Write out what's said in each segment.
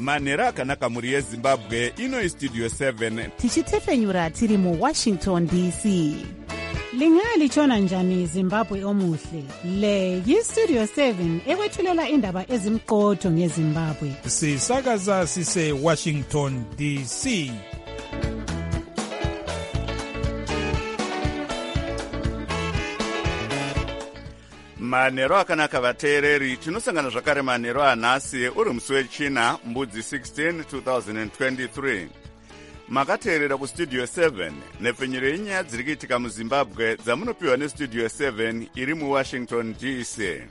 manhero akanaka mhuri yezimbabwe. Ino istudio 7 tichitefenyura tiri muWashington DC. Lingalitshona njani Zimbabwe omuhle? Le yistudio 7 ekwethulela indaba ezimqotho ngeZimbabwe. Sisakaza sise Washington DC. manhero akanaka vateereri. Tinosangana zvakare manhero anhasi uri musi wechina mbudzi 16 2023. Makateerera kustudio 7 nepfenyuro yenyaya dziri kuitika muZimbabwe dzamunopiwa nestudio 7 iri muWashington DC.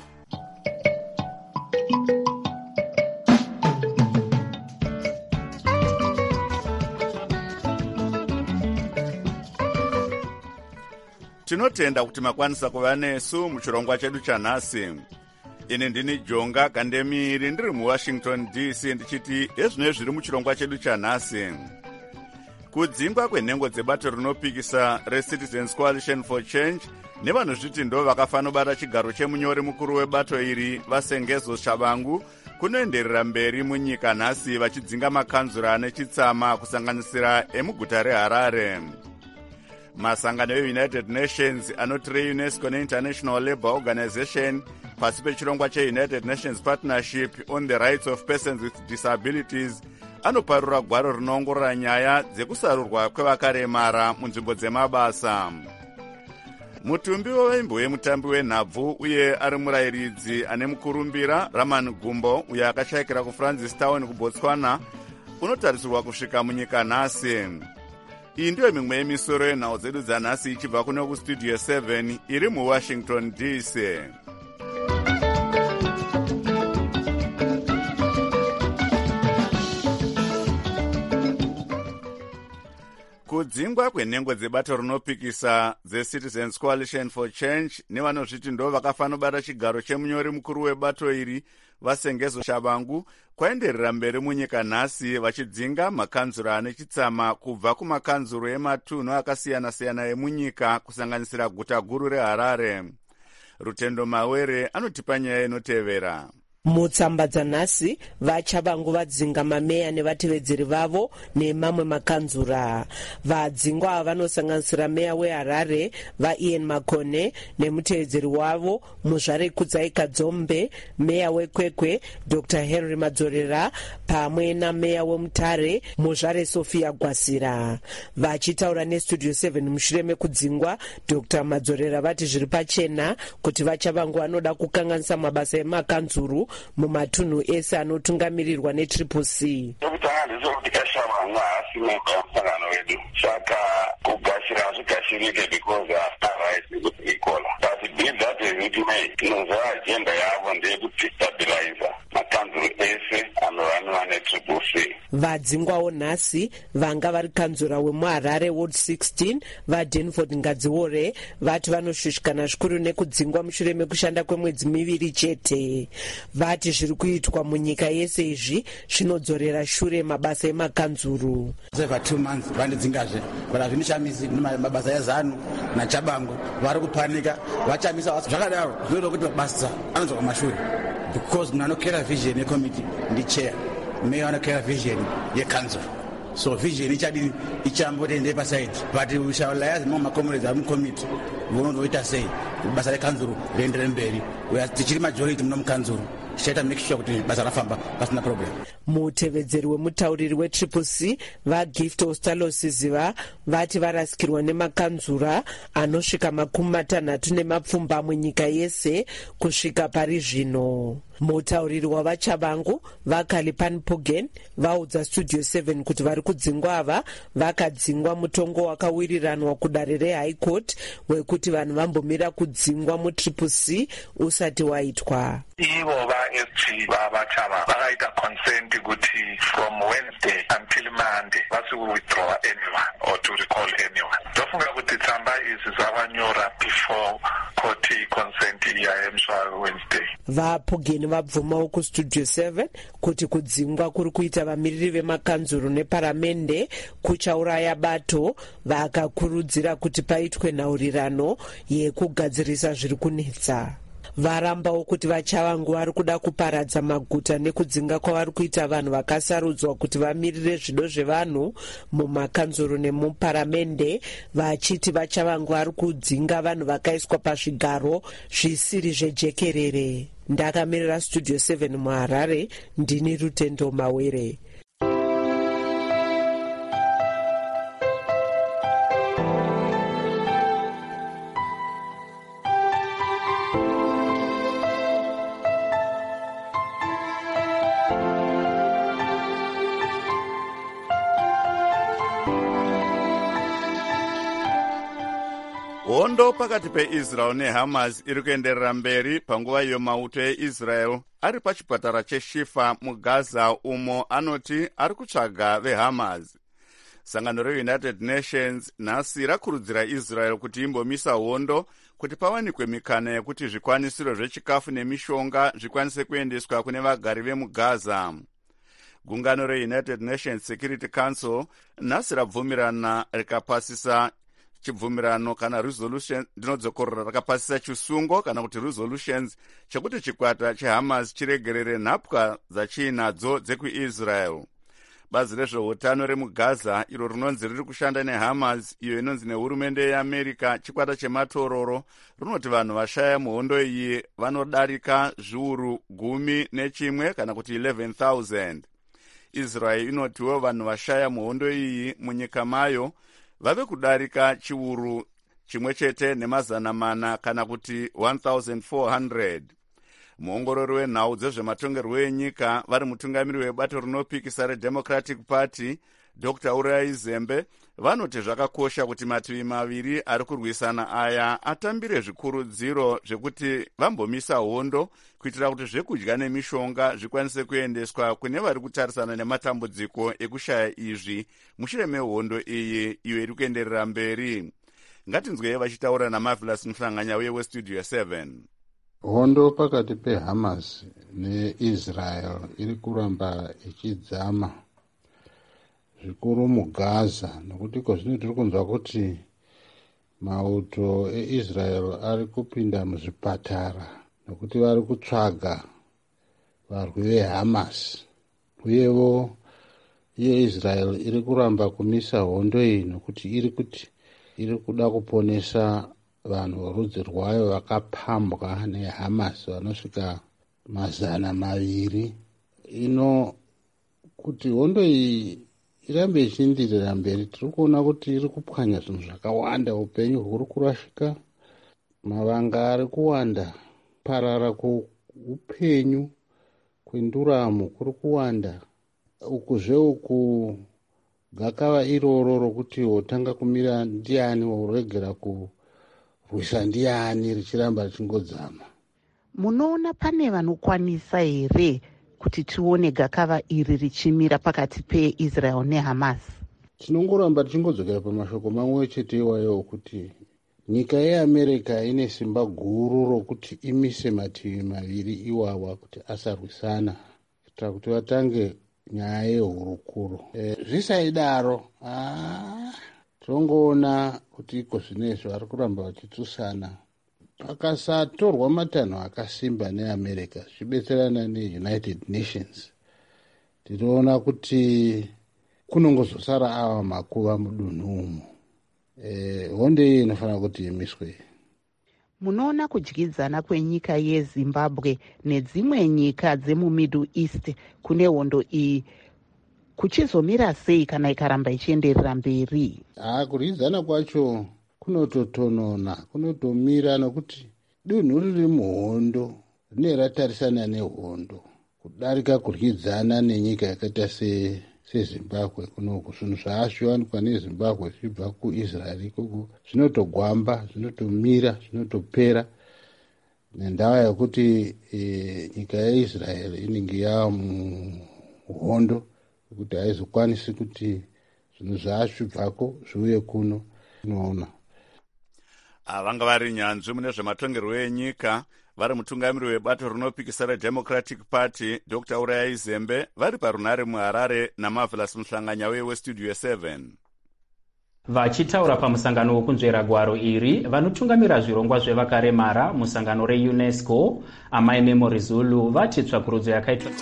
Tinotenda kuti makwanisa kuva nesu muchirongwa chedu chanhasi. Ini ndini Jonga Kandemiri ndiri muWashington DC ndichiti ezvino zviri muchirongwa chedu chanhasi. Kudzingwa kwenhengo dzebato rinopikisa reCitizens Coalition for Change nevanozviti ndo vakafanobata chigaro chemunyori mukuru webato iri Vasengezo Shabangu kunoenderera mberi munyika nhasi vachidzinga makanzura nechitsama kusanganisira emuguta reHarare. Masangano eUnited Nations anoti reUNESCO neInternational Labour Organization pasi pechirongwa cheUnited Nations Partnership on the Rights of Persons with Disabilities anoparura gwaro rinoongorora nyaya dzekusarurwa kwevakaremara munzvimbo dzemabasa. Mutumbi weimbo wemutambi wenhabvu uye ari murayiridzi ane mukurumbira Raman Gumbo uyo akashayikira kuFrancistown kuBotswana unotarisirwa kusvika munyika nhasi. Iyi ndiyo mimwe yemisoro yenhau dzedu dzanhasi ichibva kuno kustudio 7 iri muWashington DC. Kudzingwa kwenhengo dzebato rinopikisa dzeCitizens Coalition for Change nevanozviti ndo vakafanobata chigaro chemunyori mukuru webato iri Vasengezo Shabangu kwaenderera mberi munyika nhasi vachidzinga makanzuro ane chitsama kubva kumakanzuro ematunhu akasiyana-siyana emunyika kusanganisira guta guru reHarare. Rutendo Mawere anotipa nyaya inotevera. Mutsamba dzanhasi vaChabangu vadzinga mameya nevatevedzeri vavo nemamwe makanzura. Vadzingwa ava vanosanganisira meya weHarare vaIan Makone nemutevedzeri wavo muzvare Kudzai Kadzombe, meya weKwekwe Dr. Henry Madzorera pamwe nameya weMutare muzvare Sophia Gwasira. Vachitaura nestudio 7 mushure mekudzingwa, Dr. Madzorera vati zviri pachena kuti vaChabangu vanoda kukanganisa mabasa emakanzuru mumatunhu ese anotungamirirwa neCCC. Saka kugashira hazvigashirike because but the bill that is written inonzwa agenda yavo ndeyekudestabiliza makanzuro ese anoraniwa neCCC. Vadzingwawo nhasi vanga vari kanzura wemuHarare Ward 16 vaDenford Ngadziwore vati vanoshushikana zvikuru nekudzingwa mushure mekushanda kwemwedzi miviri chete. Vati zviri kuitwa munyika yese izvi zvinodzorera shure mabasa emakanzuru. For 2 months vandidzingazve but hazvinishamisi mabasa eZanu naChabangu vari kupanika vachamisa zvakadaro zvinoita kuti mabasa anonzwa kumashure because munhu anokera vision yekomiti ndichair, meya anokera vision yekanzuru. So vision ichadini ichambotende pasaidi but we shall liaise among makomrades amukomiti vonondoita sei basa rekanzuru riendere mberi tichiri majority muno mukanzuru tichaita make sure kuti basa rafamba pasina problem. Mutevedzeri wemutauriri weCCC vaGift Ostalosiziva vati varasikirwa nemakanzura anosvika 60 munyika yese kusvika pari zvino. Mutauriri wavaChabangu vaKalipan Pugen vaudza studio 7 kuti vari kudzingwa ava vakadzingwa mutongo wakawiriranwa kudare reHigh Court wekuti vanhu vambomira kudzingwa muCCC usati waitwa. Ivo vaSG vavaChabangu vakaita consent kuti from Wednesday until Monday vasi withdraw anyone or to recall anyone. Ndofunga kuti tsamba idzi zvavanyora before court consent yaemswa Wednesday. VaPugen vabvumawo kustudio 7 kuti kudzingwa kuri kuita vamiriri vemakanzuru neparamende kuchauraya bato, vakakurudzira kuti paitwe nhaurirano yekugadzirisa zviri kunetsa. varambawo kuti vachavangu vari kuda kuparadza maguta nekudzinga kwavari kuita vanhu vakasarudzwa kuti vamirire zvido zvevanhu mumakanzuro nemuparamende, vachiti vachavangu vari kudzinga vanhu vakaiswa pazvigaro zvisiri zvejekerere. Ndakamirira Studio 7 muHarare, ndini Rutendo Mawere. Hondo pakati peIsrael neHamas iri kuenderera mberi panguva iyo mauto eIsrael ari pachipatara cheShifa muGaza umo anoti ari kutsvaga veHamas. Sangano reUnited Nations nhasi rakurudzira Israel kuti imbomisa hondo kuti pawanikwe mikana yekuti zvikwanisiro zvechikafu nemishonga zvikwanise kuendeswa kune vagari vemuGaza. Gungano reUnited Nations Security Council nhasi rabvumirana rikapasisa chibvumirano kana resolution ndinodzokorora rakapasisa chisungo kana kuti resolutions chekuti chikwata cheHamas chiregerere nhapwa dzachiinadzo dzekuIsrael. Bazi rezveutano remuGaza iro rinonzi riri kushanda neHamas iyo inonzi nehurumende yeAmerica chikwata chematororo rinoti vanhu vashaya muhondo iyi vanodarika zviuru 11 kana kuti 11,000. Israel inotiwo vanhu vashaya muhondo iyi munyika mayo vave kudarika chiuru 1,400 kana kuti 1,400. Muongorori wenhau dzezvematongerwo enyika vari mutungamiri webato rinopikisa reDemocratic Party Dr. Uriah Zembe vanoti zvakakosha kuti mativi maviri ari kurwisana aya atambire zvikurudziro zvekuti vambomisa hondo kuitira kuti zvekudya nemishonga zvikwanise kuendeswa kune vari kutarisana nematambudziko ekushaya izvi mushure mehondo iyi iyo iri kuenderera mberi. Ngatinzwei vachitaura naMarvelous Mhlanganya uye weStudio 7. Hondo pakati peHamas neIsrael iri kuramba ichidzama zvikuru muGaza, nokuti kozvino tiri kunzwa kuti mauto eIsrael ari kupinda muzvipatara nokuti vari kutsvaga varwi veHamas. Uyewo Israel iri kuramba kumisa hondo iyi nokuti iri kuda kuponesa vanhu vorudzi rwayo vakapambwa neHamas vanosvika 200. Ino kuti hondo iyi irambe ichienderera mberi, tiri kuona kuti iri kupwanya zvinhu zvakawanda. Upenyu huri kurashika, mavanga ari kuwanda, parara kweupenyu kwenduramo kuri kuwanda. Uku gakava iroro rokuti wotanga kumira ndiani, woregera kurwisa ndiani, richiramba richingodzama. Munoona pane vanokwanisa here kuti tione gakava iri richimira pakati peIsrael neHamas? Tinongoramba tichingodzokera pamashoko mamwe chete iwayo kuti nyika yeAmerica ine simba guru rokuti imise mativi maviri iwawa kuti asarwisana kuitira kuti vatange nyaya yehurukuro. Zvisaidaro tongoona kuti iko zvinezvi vari kuramba vachitsusana. Pakasatorwa matanho akasimba neAmerica zvibetserana neUnited Nations, tinoona kuti kunongozosara ava makuva mudunhu umo. Hondo iyi inofanira kuti imiswe. Munoona kudyidzana kwenyika yeZimbabwe nedzimwe nyika dzemuMiddle East kune hondo iyi kuchizomira sei kana ikaramba ichienderera mberi? Kuryidzana kwacho kunototonona, kunotomira, nokuti dunhu riri muhondo rine ratarisana nehondo kudarika kuryidzana nenyika yakaita seZimbabwe. Kunoku zvinhu zvaazviwanikwa neZimbabwe zvibva kuIsrael ikoko zvinotogwamba, zvinotomira, zvinotopera nendaa yekuti nyika yeIsrael inenge yava muhondo kuti haizokwanisi kuti zvinhu zvaazvibvako zviuye kuno. Inoona vanga vari nyanzvi mune zvematongerwo enyika vari mutungamiri webato rinopikisa reDemocratic Party Dr. Uriah Zembe vari parunhare muHarare naMarvelous Mhlanganya weStudio 7. Vachitaura pamusangano wokunzvera gwaro iri, vanotungamira zvirongwa zvevakaremara musangano reUNESCO, Amai Memory Zulu, vati tsvakurudzo yakaitwa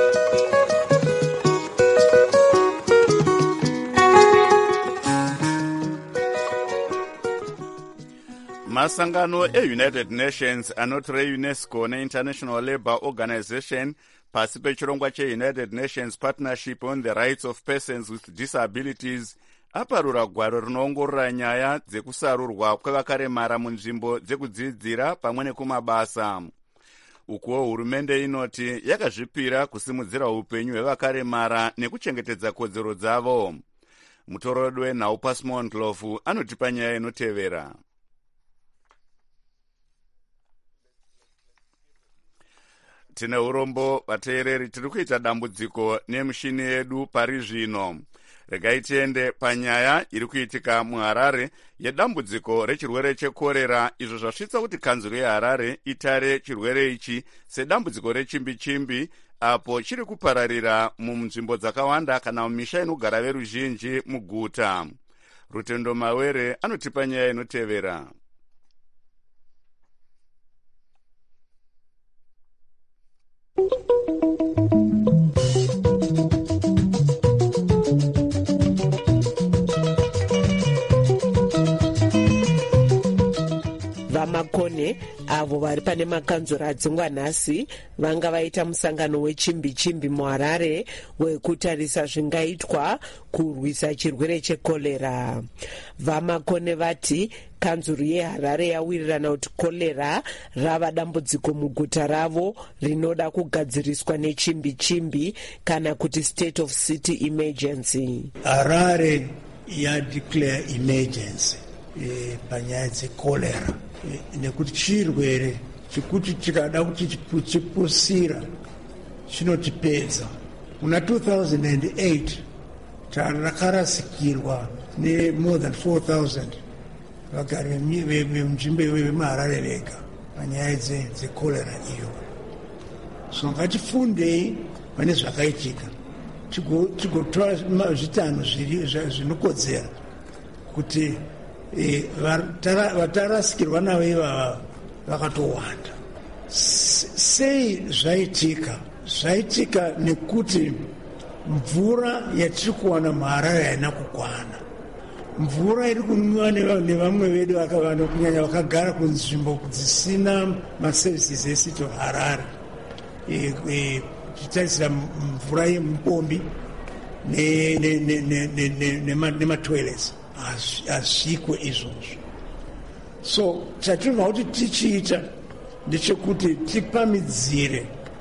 masangano eUnited Nations anoti reUNESCO neInternational Labour Organization pasi pechirongwa cheUnited Nations Partnership on the Rights of Persons with Disabilities aparura gwaro rinoongorora nyaya dzekusarurwa kwavakaremara munzvimbo dzekudzidzira pamwe nekumabasa. Ukuwo hurumende inoti yakazvipira kusimudzira upenyu hwevakaremara nekuchengetedza kodzero dzavo. Mutorodwe wenhau Pasmon Ndlovu anotipa nyaya inotevera. Tine urombo vateereri, tiri kuita dambudziko nemushini yedu pari zvino. Regai tiende panyaya iri kuitika muHarare yedambudziko rechirwere chekorera, izvo zvasvitsa kuti kanzuru yeHarare itare chirwere ichi sedambudziko rechimbi-chimbi, apo chiri kupararira munzvimbo dzakawanda kana mumisha inogara veruzhinji muguta. Rutendo Mawere anotipa nyaya inotevera. Vamakone avo vari pane makanzura adzingwa nhasi vanga vaita musangano wechimbi-chimbi muHarare wekutarisa zvingaitwa kurwisa chirwere chekorera. Vamakone vati kanzuru yeHarare yawirirana kuti korera rava dambudziko muguta ravo rinoda kugadziriswa nechimbi-chimbi kana kuti state of city emergency. Harare yadeclare emergency panyaya dzekorera nekuti chirwere chikuti chikada kuti chipusira chinotipedza. Muna 2008 takarasikirwa ne more than 4,000 vagari vemunzvimbo vemuHarare vega panyaya dzekorera iyo. So ngatifundei pane zvakaitika tigotora zvitanho zvinokodzera kuti vatarasikirwa navo ivava vakatowanda. Sei zvaitika nekuti mvura yatiri kuwana muHarare haina kukwana. Mvura iri kunwiwa nevamwe vedu kunyanya vakagara kunzvimbo dzisina maservices eCity of Harare, tichitarisira mvura yemupombi nematoilets hazvikwe izvozvo. So chatinoda kuti tichiita ndechekuti tipamidzire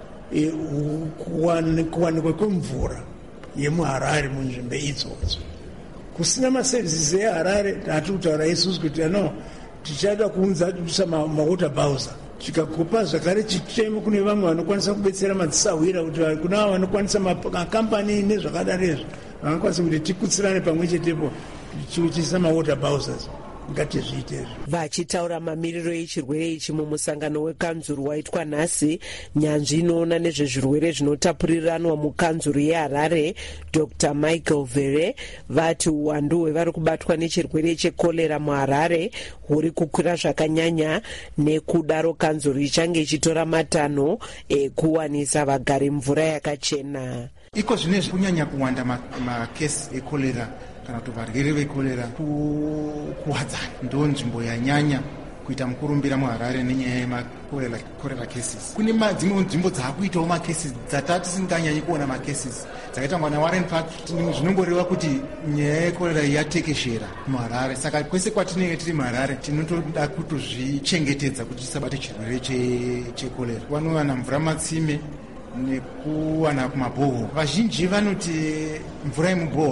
kuwanikwa kwemvura yemuHarare munzvimbo idzodzo. Kusina maservices eHarare hatiri kutaura isusu kuti tichada kuunza kuisa mawater bowser, tikagopa zvakare chichemo kune vamwe vanokwanisa kubetsera madzisahwira, kuti kuna avo vanokwanisa makampani nezvakadaro izvo vangakwanisa kuti tikutsirane pamwe chetepo tichiisa mawater bowsers. Vachitaura mamiriro echirwere ichi mumusangano wekanzuru waitwa nhasi, nyanzvi inoona nezvezvirwere zvinotapuriranwa mukanzuru yeHarare Dr. Michael Vere vati uwandu hwevari kubatwa nechirwere chekorera muHarare huri kukwira zvakanyanya, nekudaro kanzuru ichange ichitora matanho ekuwanisa vagari mvura yakachena. Iko zvinezvi kunyanya kuwanda makesi ekorera kana kuti varwere vekorera kuwadzana ndo nzvimbo yanyanya kuita mukurumbira muHarare nenyaya yemakorera cases. Kune dzimwe nzvimbo dzaakuitawo macases dzatisinganyanyi kuona macases dzakaita ngwana Warren Park. Zvinongoreva kuti nyaya yekorera yatekeshera muHarare, saka kwese kwatinenge tiri muHarare tinotoda kutozvichengetedza kuti tisabate chirwere chekorera. Vanowana mvura matsime nekuwana kumabhoho. Vazhinji vanoti mvura yemubhoho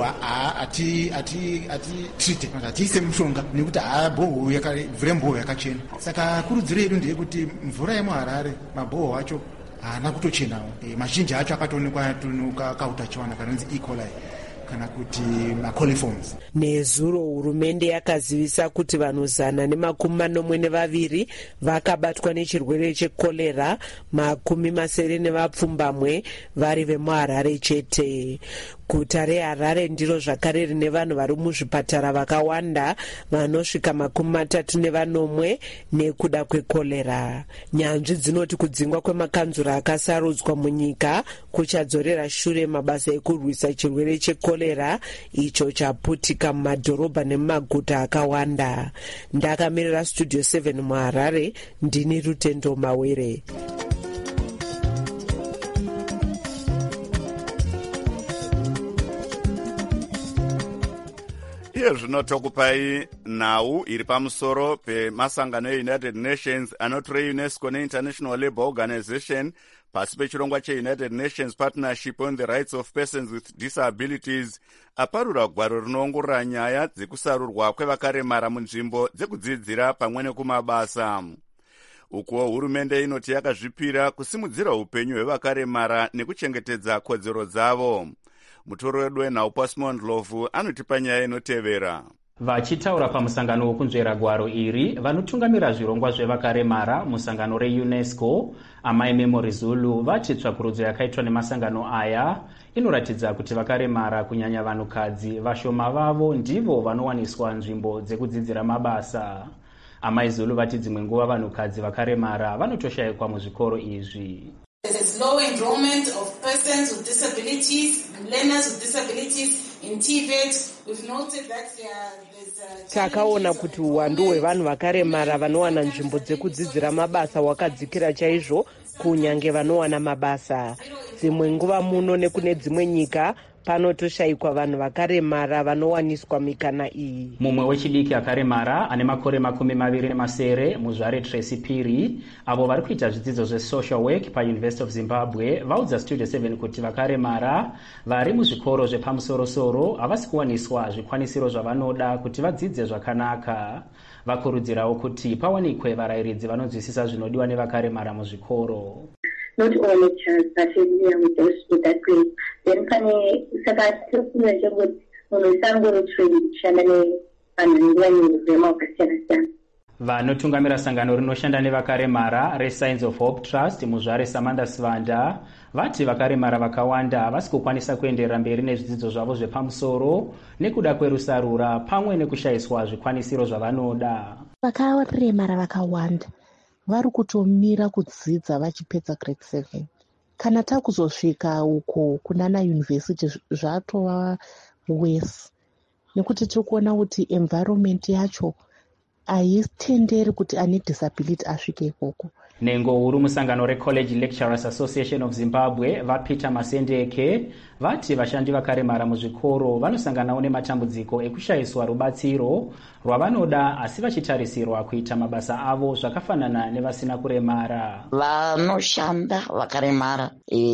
hatiise mushonga nekuti mvura yemubhoho yakachena. Saka kurudziro yedu ndeyekuti mvura yemuHarare mabhoho acho haana kutochenawo. Mazhinji acho akatoonekwa kautachiwana kanonzi E. coli kana kuti macoliforms. Nezuro hurumende yakazivisa kuti vanhu 142 vakabatwa nechirwere chekorera, 70 nevapfumbamwe vari vemuHarare chete. Guta reHarare ndiro zvakare rine vanhu vari muzvipatara vakawanda vanosvika 34 nekuda kwekorera. Nyanzvi dzinoti kudzingwa kwemakanzura akasarudzwa munyika kuchadzorera shure mabasa ekurwisa chirwere chekorera icho chaputika mumadhorobha nemumaguta akawanda. Ndakamirira Studio 7 muHarare, ndini Rutendo Mawere. Iye zvinotokupai nhau iri pamusoro pemasangano eUnited Nations anotora UNESCO neInternational Labour Organization pasi pechirongwa cheUnited Nations Partnership on the Rights of Persons with Disabilities aparura gwaro rinoongorora nyaya dzekusarurwa kwevakaremara munzvimbo dzekudzidzira pamwe nekumabasa. Ukuwo hurumende inoti yakazvipira kusimudzira upenyu hwevakaremara nekuchengetedza kodzero dzavo. Mutoro wedu wenhau Pasmond Lovu anotipa nyaya inotevera. Vachitaura pamusangano wokunzvera gwaro iri, vanotungamira zvirongwa zvevakaremara musangano reUNESCO, Amai Memory Zulu, vati tsvakurudzo yakaitwa nemasangano aya inoratidza kuti vakaremara kunyanya vanhukadzi vashoma vavo ndivo vanowaniswa nzvimbo dzekudzidzira mabasa. Amai Zulu vati dzimwe nguva vanhukadzi vakaremara vanotoshayikwa muzvikoro izvi. There's low enrollment of persons with disabilities, learners with disabilities in TVET. We've noted that there's takaona kuti uwandu hwevanhu vakaremara vanowana nzvimbo dzekudzidzira mabasa wakadzikira chaizvo kunyange vanowana mabasa. Dzimwe nguva muno nekune dzimwe nyika panotoshayikwa vanhu vakaremara vanowaniswa mikana iyi. Mumwe wechidiki akaremara ane makore 27 muzvare Tracy Piri avo vari kuita zvidzidzo zve-social work paUniversity of Zimbabwe vaudza Studio 7 kuti vakaremara vari muzvikoro zvepamusorosoro havasi kuwaniswa zvikwanisiro zvavanoda kuti vadzidze zvakanaka. Vakurudzirawo kuti pawanikwe varayiridzi vanonzwisisa zvinodiwa nevakaremara muzvikoro. Not all lecturers are familiar with that grade. Then saka tinofunga kuti munhu sangorotrain kushanda nevanhu vanezvirema vakasiyana-siyana. Vanotungamira sangano rinoshanda nevakaremara reSigns of Hope Trust muzvare Samantha Svanda vati vakaremara vakawanda havasi kukwanisa kuenderera mberi nezvidzidzo zvavo zvepamusoro nekuda kwerusarura pamwe nekushayiswa zvikwanisiro zvavanoda. Vakaremara vakawanda vari kutomira kudzidza vachipedza grade 7. Kana takuzosvika uko kunana yunivhesiti zvatova worse nekuti tikuona kuti environment yacho haitenderi kuti ane disability asvike ikoko. Nengo huru musangano reCollege Lecturers Association of Zimbabwe vaPeter Masendeke vati vashandi vakaremara muzvikoro vanosanganawo nematambudziko ekushayiswa rubatsiro rwavanoda asi vachitarisirwa kuita mabasa avo zvakafanana nevasina kuremara. Vanoshanda vakaremara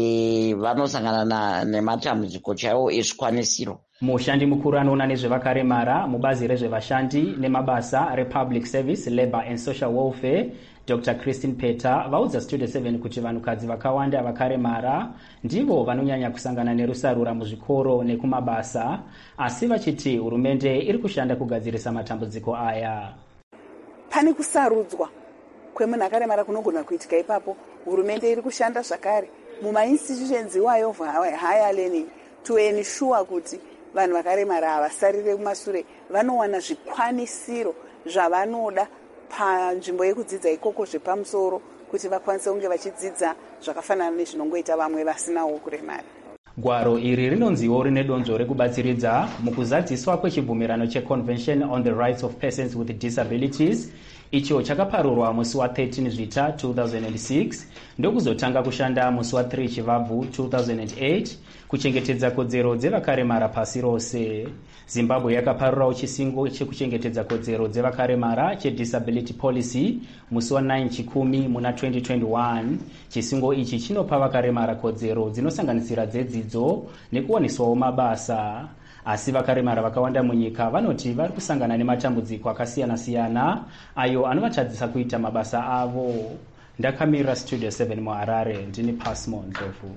vanosangana nematambudziko chaiwo ezvikwanisiro. Mushandi mukuru anoona nezvevakaremara mubazi rezvevashandi nemabasa rePublic Service, Labour and Social Welfare, Dr. Christine Peter vaudza Studio 7 kuti vanhukadzi vakawanda vakaremara ndivo vanonyanya kusangana nerusarura muzvikoro nekumabasa, asi vachiti hurumende iri kushanda kugadzirisa matambudziko aya. Pane kusarudzwa kwemunhu akaremara kunogona kuitika ipapo. Hurumende iri kushanda zvakare mumainstitutions iwayo higher learning to ensure kuti vanhu vakaremara havasarire kumashure, vanowana zvikwanisiro zvavanoda panzvimbo yekudzidza ikoko zvepamusoro kuti vakwanise kunge vachidzidza zvakafanana nezvinongoita vamwe vasinawo kuremara. Gwaro iri rinonziwo rine donzvo rekubatsiridza mukuzadziswa kwechibvumirano cheConvention on the Rights of Persons with Disabilities icho chakaparurwa musi wa13 Zvita 2006 ndokuzotanga kushanda musi wa3 Chivabvu 2008 kuchengetedza kodzero dzevakaremara pasi rose. Zimbabwe yakaparurawo chisingo chekuchengetedza kodzero dzevakaremara cheDisability Policy musi wa9 Chikumi muna 2021. Chisingo ichi chinopa vakaremara kodzero dzinosanganisira dzedzidzo nekuwaniswawo mabasa. Asi vakaremara vakawanda munyika vanoti vari kusangana nematambudziko akasiyana-siyana ayo anovatadzisa kuita mabasa avo. Ndakamirira Studio 7 muHarare, ndini Pasmond Lovu.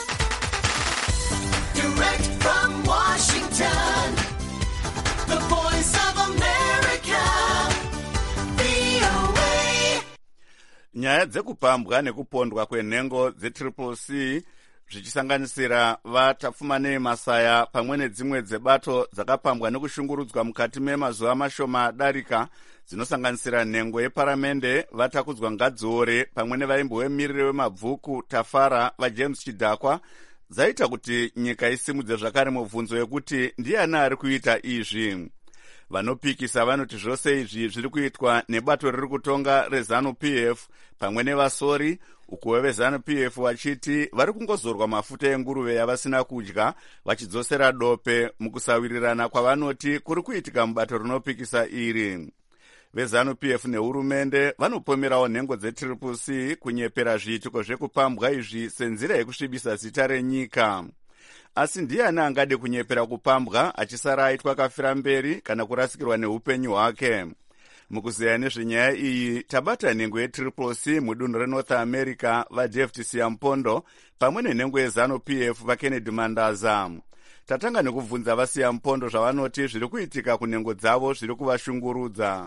Direct from Washington, the voice of America, VOA. Nyaya dzekupambwa nekupondwa kwenhengo dzeCCC zvichisanganisira vatapfumanei masaya pamwe nedzimwe dzebato dzakapambwa nekushungurudzwa mukati memazuva mashoma adarika, dzinosanganisira nhengo yeparamende, vatakudzwa ngadziore pamwe nevaimbi vemiriri wemabvuku Tafara vaJames Chidhakwa, dzaita kuti nyika isimudze zvakare mubvunzo yekuti ndiani ari kuita izvi. Vanopikisa vanoti zvose izvi zviri kuitwa nebato riri kutonga reZANU-PF pamwe nevasori, uku veZANU-PF vachiti vari kungozorwa mafuta enguruve yavasina kudya, vachidzosera dope mukusawirirana kwavanoti kuri kuitika mubato rinopikisa iri. VeZANU-PF nehurumende vanopomerawo nhengo dzeTCC kunyepera zviitiko zvekupambwa izvi senzira yekusvibisa zita renyika. Asi ndiani angade kunyepera kupambwa achisara aitwa kafira mberi kana kurasikirwa neupenyu hwake? Mukuzeya nezvenyaya iyi tabata nhengo yeTCC mudunhu reNorth America vaDavid Siyampondo pamwe nenhengo yeZANU-PF vaKennedy Mandaza. Tatanga nekubvunza vaSiyampondo zvavanoti zviri kuitika kunhengo dzavo zviri kuvashungurudza.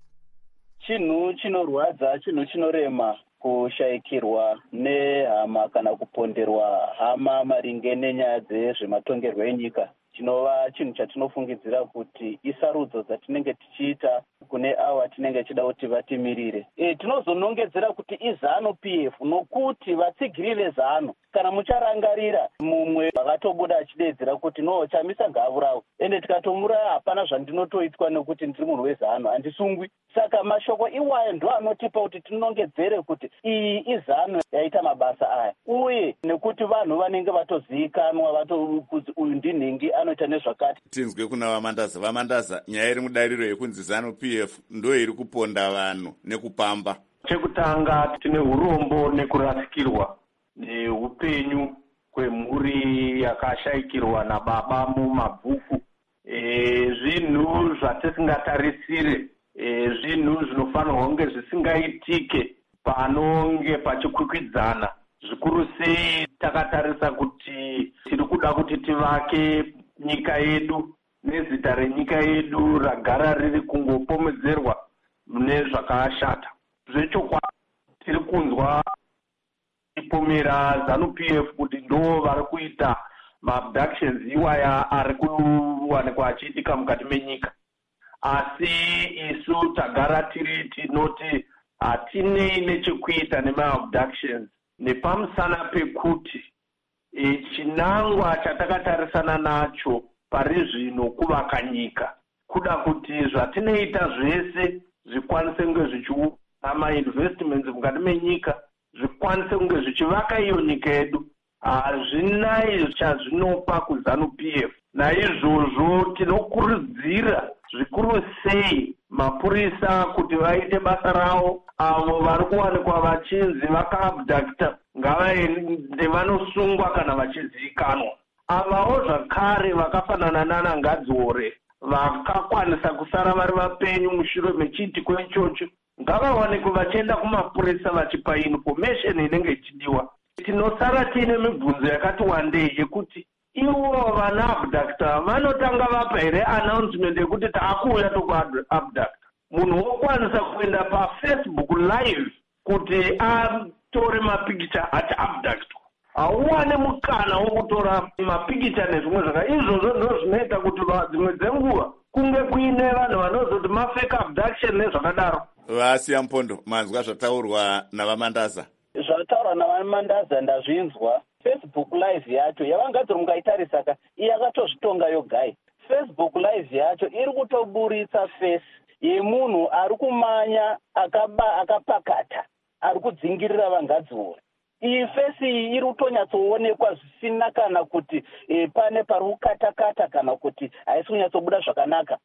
Chinhu chinorwadza, chinhu chinorema kushayikirwa nehama kana kuponderwa hama maringe nenyaya dzezvematongerwo enyika. Chinova chinhu chatinofungidzira kuti isarudzo dzatinenge tichiita kune ava tinenge tichida kuti vatimirire. Tinozonongedzera kuti iZANU-PF nokuti vatsigiri vezANU kana mucharangarira mumwe vakatobuda achidedzera kuti no chamisa ngavurawo, ende tikatomuraya hapana zvandinotoitwa nekuti ndiri munhu weZANU, handisungwi. Saka mashoko iwayo ndo anotipa kuti tinongedzere kuti iyi iZANU yaita mabasa aya, uye nekuti vanhu vanenge vatozivikanwa uyu ndinhingi anoita nezvakati. Tinzwe kuna vaMandaza. vaMandaza, nyaya iri mudariro yekunzi ZANU-PF ndo iri kuponda vanhu nekupamba. Chekutanga tine urombo nekurasikirwa neupenyu kwemhuri yakashayikirwa nababa mumabhuku. Zvinhu zvatisingatarisire, zvinhu zvinofanirwa kunge zvisingaitike panonge pachikwikwidzana. Zvikuru sei takatarisa kuti tiri kuda kuti tivake nyika yedu nezita renyika yedu ragara riri kungopomedzerwa nezvakashata. Zvechokwadi tiri kunzwa ipomera ZANU-PF kuti ndo vari kuita maabductions iwaya ari kuwanikwa achiitika mukati menyika. Asi isu tagara tiri tinoti hatinei nechekuita nemaabductions, nepamusana pekuti chinangwa chatakatarisana nacho pari zvino kuvaka nyika, kuda kuti zvatinoita zvese zvikwanise kunge zvichiuna mainvestments mukati menyika, zvikwanise kunge zvichivaka iyo nyika yedu. Hazvina chazvinopa kuZANU-PF. Naizvozvo tinokurudzira zvikuru sei mapurisa kuti vaite basa ravo. Avo vari kuwanikwa vachinzi vakaabducta ngavaende vanosungwa kana vachizivikanwa. Avawo zvakare vakafanana nana Ngadziore vakakwanisa kusara vari vapenyu mushure mechiitiko ichocho ngavawanikwe vachienda kumapurisa vachipa information inenge ichidiwa. Tinosara tiine mibvunzo yakati wandei yekuti ivo vana abducta vanotanga vapa here announcement yekuti taakuuya tokuabducta. Munhu wokwanisa kuenda paFacebook live kuti atore mapikicha achiabductwa. Hauwane mukana wokutora mapikicha nezvimwe izvozvo ndo zvinoita kuti dzimwe dzenguva kunge kuine vanhu vanozoti mafake abduction nezvakadaro. VaSiyampondo, manzwa zvataurwa navaMandaza? Zvataurwa navaMandaza ndazvinzwa. Facebook live yacho yavangadziri mukaitarisa ka yakatozvitonga yogai. Facebook live yacho iri kutoburitsa face yemunhu ari kumanya akapakata ari kudzingirira vaNgadziore. Iyi face iyi iri kutonyatsoonekwa zvisina kana kuti pane pari kukatakata kana kuti haisi kunyatsobuda zvakanaka.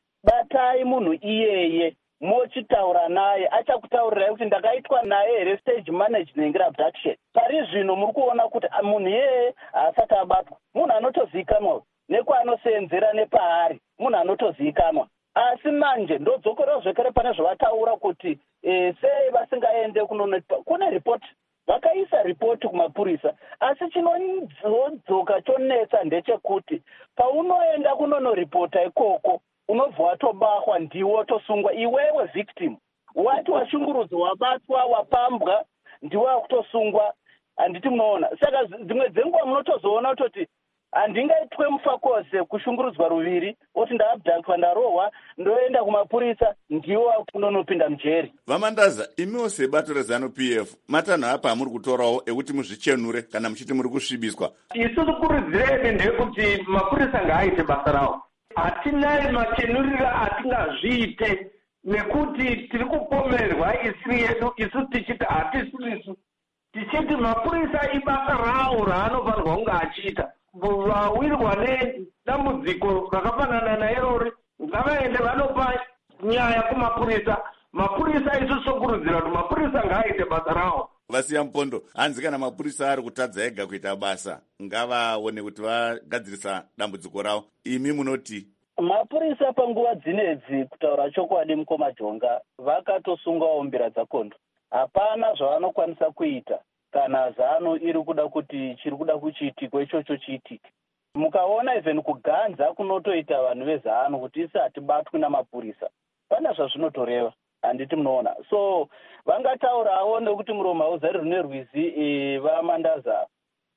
Batai munhu iyeye mochitaura naye, achakutaurirai kuti ndakaitwa naye here stage management abduction. Pari zvino muri kuona kuti munhu iyeye haasati abatwa, munhu anotozivikanwa nekwaanoseenzera nepaari, munhu anotozivikanwa. Asi manje ndodzokorera zvekare pane zvavataura kuti sei vasingaende kunonotipa. Kune report vakaisa ripoti kumapurisa, asi chinodzoka chonetsa ndechekuti paunoenda kunonoripota ikoko unobva watobahwa ndiwo tosungwa iwewe victim. Wati washungurudzwa, wabatwa, wapambwa, ndiwe wakutosungwa. handiti munoona. Saka dzimwe dzenguva munotozoona kutoti handingaitwe mufakose kushungurudzwa ruviri oti ndaabhadhatswa ndarohwa ndoenda kumapurisa ndiwo kunonopinda mujeri. Vamandaza, imiwo sebato reZANU-PF matanho apa amuri kutorawo ekuti muzvichenure kana muchiti muri kusvibiswa? Isusu kurudziro yedu ndeyekuti mapurisa ngaaite basa rawo. Hatinai machenurira atingazviite nekuti tiri kupomerwa isiri yedu isu tichiti hatisirisu. Tichiti mapurisa ibasa rawo raanofanirwa kunge achiita. Vawirwa nedambudziko rakafanana nairori ngavaende vanopa nyaya kumapurisa. Mapurisa isusu tokurudzira kuti mapurisa ngaaite basa rawo. Vasiya Mupondo, hanzi kana mapurisa ari kutadza ega kuita basa ngavaone kuti vagadzirisa dambudziko rawo. Imi munoti mapurisa panguva dzinedzi, kutaura chokwadi, Mukoma Jonga, vakatosungawo mbira dzakondo. Hapana zvavanokwanisa kuita kana ZANU iri kuda kuti chiri kuda kuchiitiko ichocho chiitike. Mukaona even kuganza kunotoita vanhu veZANU kuti isi hatibatwi namapurisa, pana zvazvinotoreva, handiti munoona. So vangataurawo nekuti muromo hauzari nerwizi vamandaza,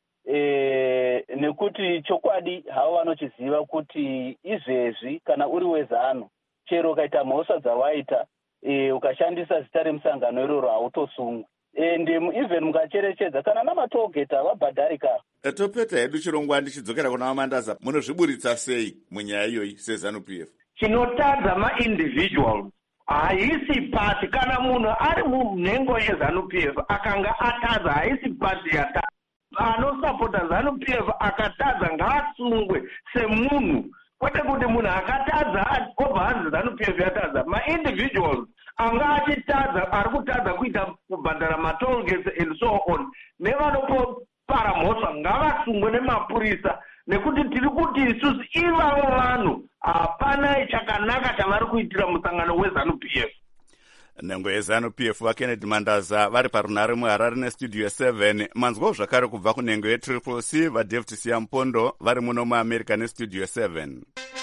nekuti chokwadi havo vanochiziva kuti izvezvi kana uri weZANU chero ukaita mhosva dzawaita ukashandisa zita remusangano iroro hautosungwi. And even mukacherechedza kana namatogeta vabhadharika. Topeta hedu chirongwa ndichidzokera kuna Vamandaza, munozviburitsa sei munyaya iyoyi seZANU-PF? Chinotadza ma-individuals haisi pasi. Kana munhu ari munhengo yeZANU-PF akanga atadza haisi pasi yatadza. Anosapota ZANU-PF akatadza ngaasungwe semunhu, kwete kuti munhu akatadza obva hanzi ZANU-PF yatadza. Ma-individuals anga achitadza, ari kutadza kuita kubhadhara matolgate and so on, nevanopara mhosva ngavasungwe nemapurisa, nekuti tiri kuti isusu ivavo vanhu hapana chakanaka chavari kuitira musangano weZANU-PF. Nhengo yeZANU-PF vaKennedy Mandaza vari parunhare muHarare nestudio 7. Manzwawo zvakare kubva kunhengo yeCCC vaDavid Siya Mupondo vari muno muAmerica nestudio 7.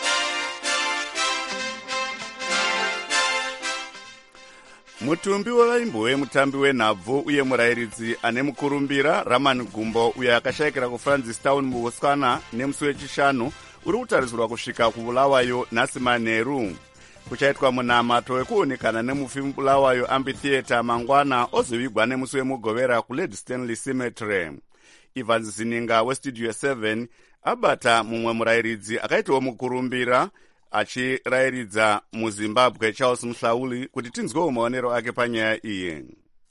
Mutumbi wevaimbove mutambi wenhabvu uye murayiridzi ane mukurumbira Raman Gumbo uyo akashayikira kuFrancistown muBotswana nemusi wechishanu uri kutarisirwa kusvika kuBulawayo nhasi manheru. Kuchaitwa munamato wekuonekana nemufi muBulawayo Amphitheatre mangwana ozovigwa nemusi wemugovera kuLady Stanley Cemetery. Evans Zininga westudio 7 abata mumwe murayiridzi akaitawo mukurumbira achirayiridza muZimbabwe Charles Mhlauli kuti tinzwewo maonero ake panyaya iyi.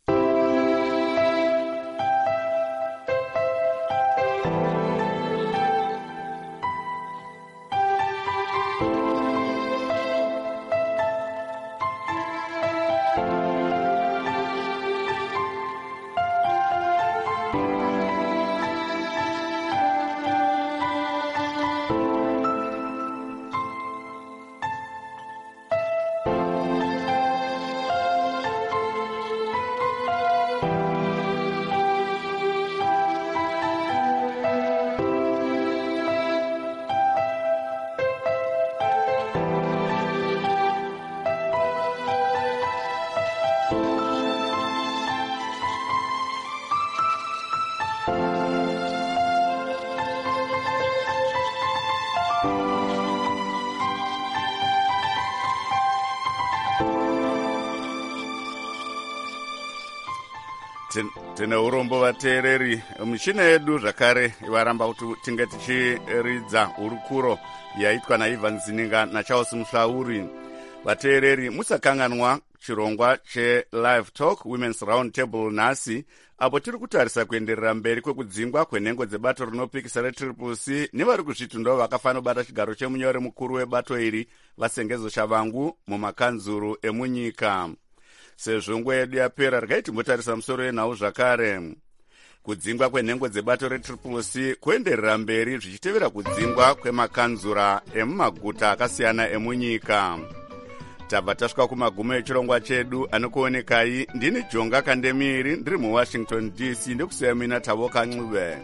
Tine urombo vateereri, michina yedu zvakare varamba kuti tinge tichiridza hurukuro yaitwa naIvan Zininga naCharles Mhlauri. Vateereri, musakanganwa chirongwa cheLive Talk Women's Round Table nhasi, apo tiri kutarisa kuenderera mberi kwekudzingwa kwenhengo dzebato rinopikisa reCCC nevari kuzviti ndo vakafanira kubata chigaro chemunyori mukuru webato iri vaSengezo Shavangu mumakanzuru emunyika. Sezvo nguva yedu yapera regai timbotarisa musoro yenhau zvakare. Kudzingwa kwenhengo dzebato reCCC kuenderera mberi zvichitevera kudzingwa kwemakanzura emumaguta akasiyana emunyika. Tabva tasvika kumagumo echirongwa chedu. Anokuonekai ndini Jonga Kandemiri ndiri muWashington DC ndekusiya mina Tavoka Ncube.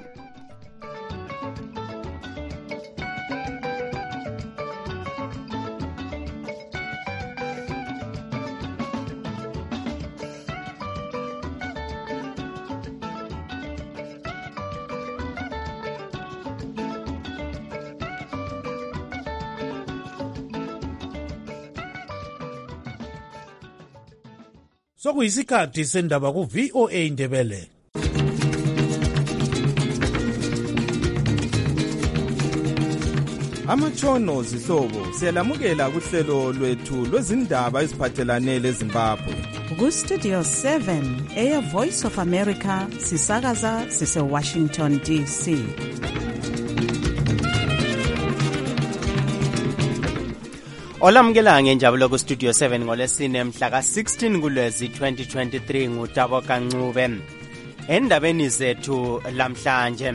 sokuyisikhathi sendaba ku-VOA Indebele. Amatshono zihlobo siyalamukela kuhlelo lwethu lwezindaba eziphathelane leZimbabwe. Ku-Studio 7 Air Voice of America sisakaza sise-Washington DC. Olamukela ngenjabulo ku-Studio 7 ngolesine mhla ka-16 kuLwezi 2023 nguTabo Kancube. Endabeni zethu lamhlanje,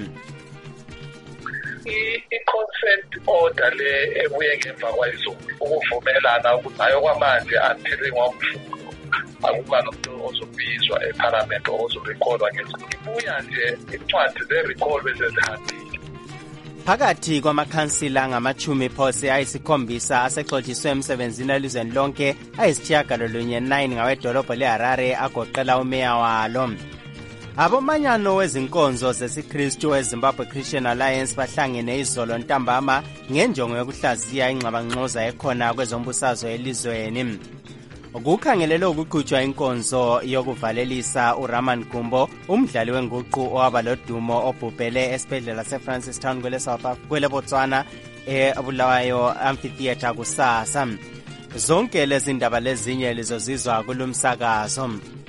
i-consent order le ebuye ngemva kwayizolo ukuvumelana nayo kwamanje until ngomvulo akuba nomuntu ozobizwa eParliament ozorekhodwa ngesikhathi. Ibuya nje incwadi ze-recall bese zihambile. Phakathi kwamakhansila ngamachumi phose ayisikhombisa asexotshiswe emsebenzini elizweni lonke ayisitshiyagalolunye 9 ngawedolobho leHarare agoqela umeya walo. Abomanyano wezinkonzo zesiKristu eZimbabwe Christian Alliance bahlangene izolo ntambama ngenjongo yokuhlaziya ingxabangxoza ekhona kwezombusazwe elizweni. Ukukhangelelwe ukuqhutshwa inkonzo yokuvalelisa uRaman Gumbo, umdlali wenguqu owaba lodumo obhubhele esibhedlela seFrancistown kwele Botswana eBulawayo Amphitheatre kusasa. Zonke lezi ndaba lezinye lizozizwa kulumsakazo.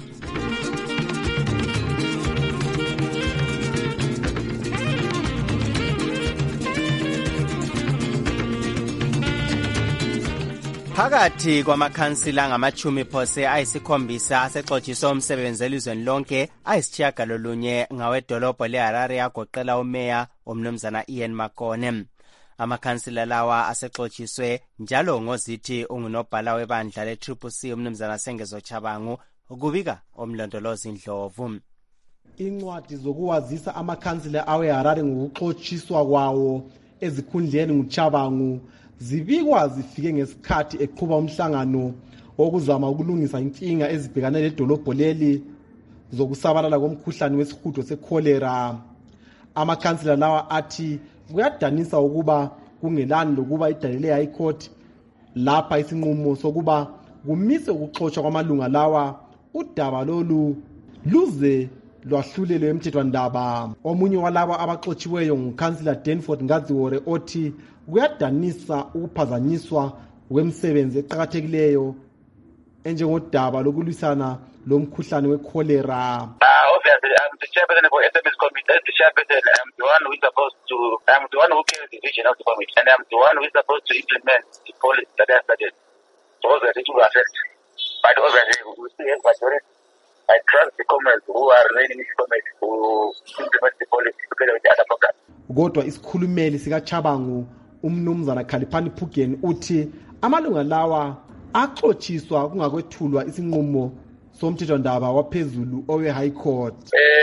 Phakathi kwamakhansila ngamachumi phose ayisikhombisa asexotshiswe umsebenzi elizweni lonke ayisitshiyagalolunye ngawedolobho leHarare agoqela umeya omnumzana Ian Makone. Amakhansila lawa asexotshiswe njalo ngozithi ungunobhala webandla le-CCC umnumzana Sengezo Chabangu, ukubika omlondolozi Ndlovu. Incwadi zokuwazisa amakhansila aweHarare ngokuxotshiswa kwawo ezikhundleni nguChabangu zibikwa zifike ngesikhathi eqhuba umhlangano wokuzama ukulungisa inkinga ezibhekane ledolobho leli zokusabalala komkhuhlane wesihudo sekholera. Amakhansila lawa athi kuyadanisa ukuba kungelani lokuba idalele high court lapha isinqumo sokuba kumise ukuxotsha kwamalunga lawa udaba lolu luze lwahlulelwe emthethwandaba. Omunye walabo abaxotshiweyo ngukhansila Danford Ngadziwore othi kuyadanisa ukuphazanyiswa kwemisebenzi eqhakathekileyo enjengodaba lokulwisana lomkhuhlane wekholera. Obviously, I'm the chairperson for SMS committee. As the chairperson, I'm the one who carries the vision of the committee, and I'm the one who is supposed to implement the policy that I started. So obviously, it will affect. But obviously, we still have majority. I trust the comrades who are leading this committee to implement the policy together with the other programs. Kodwa isikhulumeli sikaChabangu umnumzana Khaliphani Phugeni uthi amalunga lawa axotshiswa kungakwethulwa isinqumo somthethwandaba waphezulu owe high court.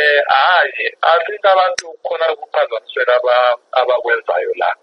I think abantu khona ukuphazamisela abakwenzayo la.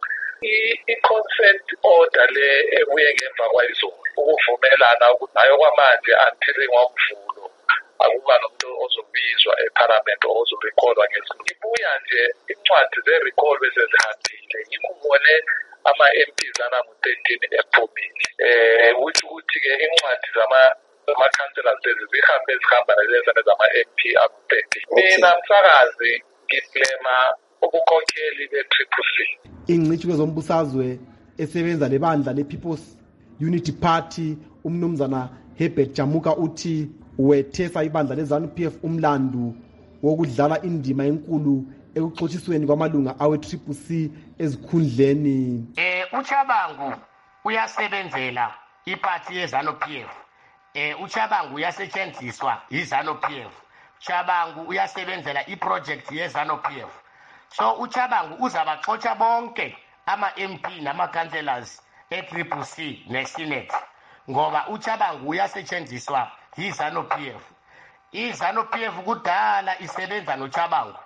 I-consent order le ebuye ngemva kwayizolo ukuvumelana nayo kwamanje until ngomvulo akuba nomuntu ozobizwa eParliament ozorekhodwa ngesikhathi. Ibuya nje incwadi ze-recall bese zihambile. Ngikubone ama-MPs anangu-13 ephumile. Ukuthi ukuthi-ke incwadi ama-councillors lezi zihamba lezana zama-MP angu-30. Mina msakazi ngiblema ubukhokheli be-CCC. Ingcitshi kwezombusazwe esebenza lebandla le-People's Unity Party umnumzana Herbert Jamuka uthi wethesa ibandla le-ZANU-PF umlandu wokudlala indima enkulu ekuxotshisweni kwamalunga awe-CCC ezikhundleni. uChabangu uyasebenzela iparty ye-ZANU-PF. uChabangu uyasetshenziswa yi-ZANU-PF. uChabangu uyasebenzela iproject ye-ZANU-PF. So uChabangu uzabaxotsha bonke ama-MP nama-councillors e-CCC ne-Senate ngoba uChabangu uyasetshenziswa yi-ZANU-PF. i-ZANU-PF kudala isebenza noChabangu.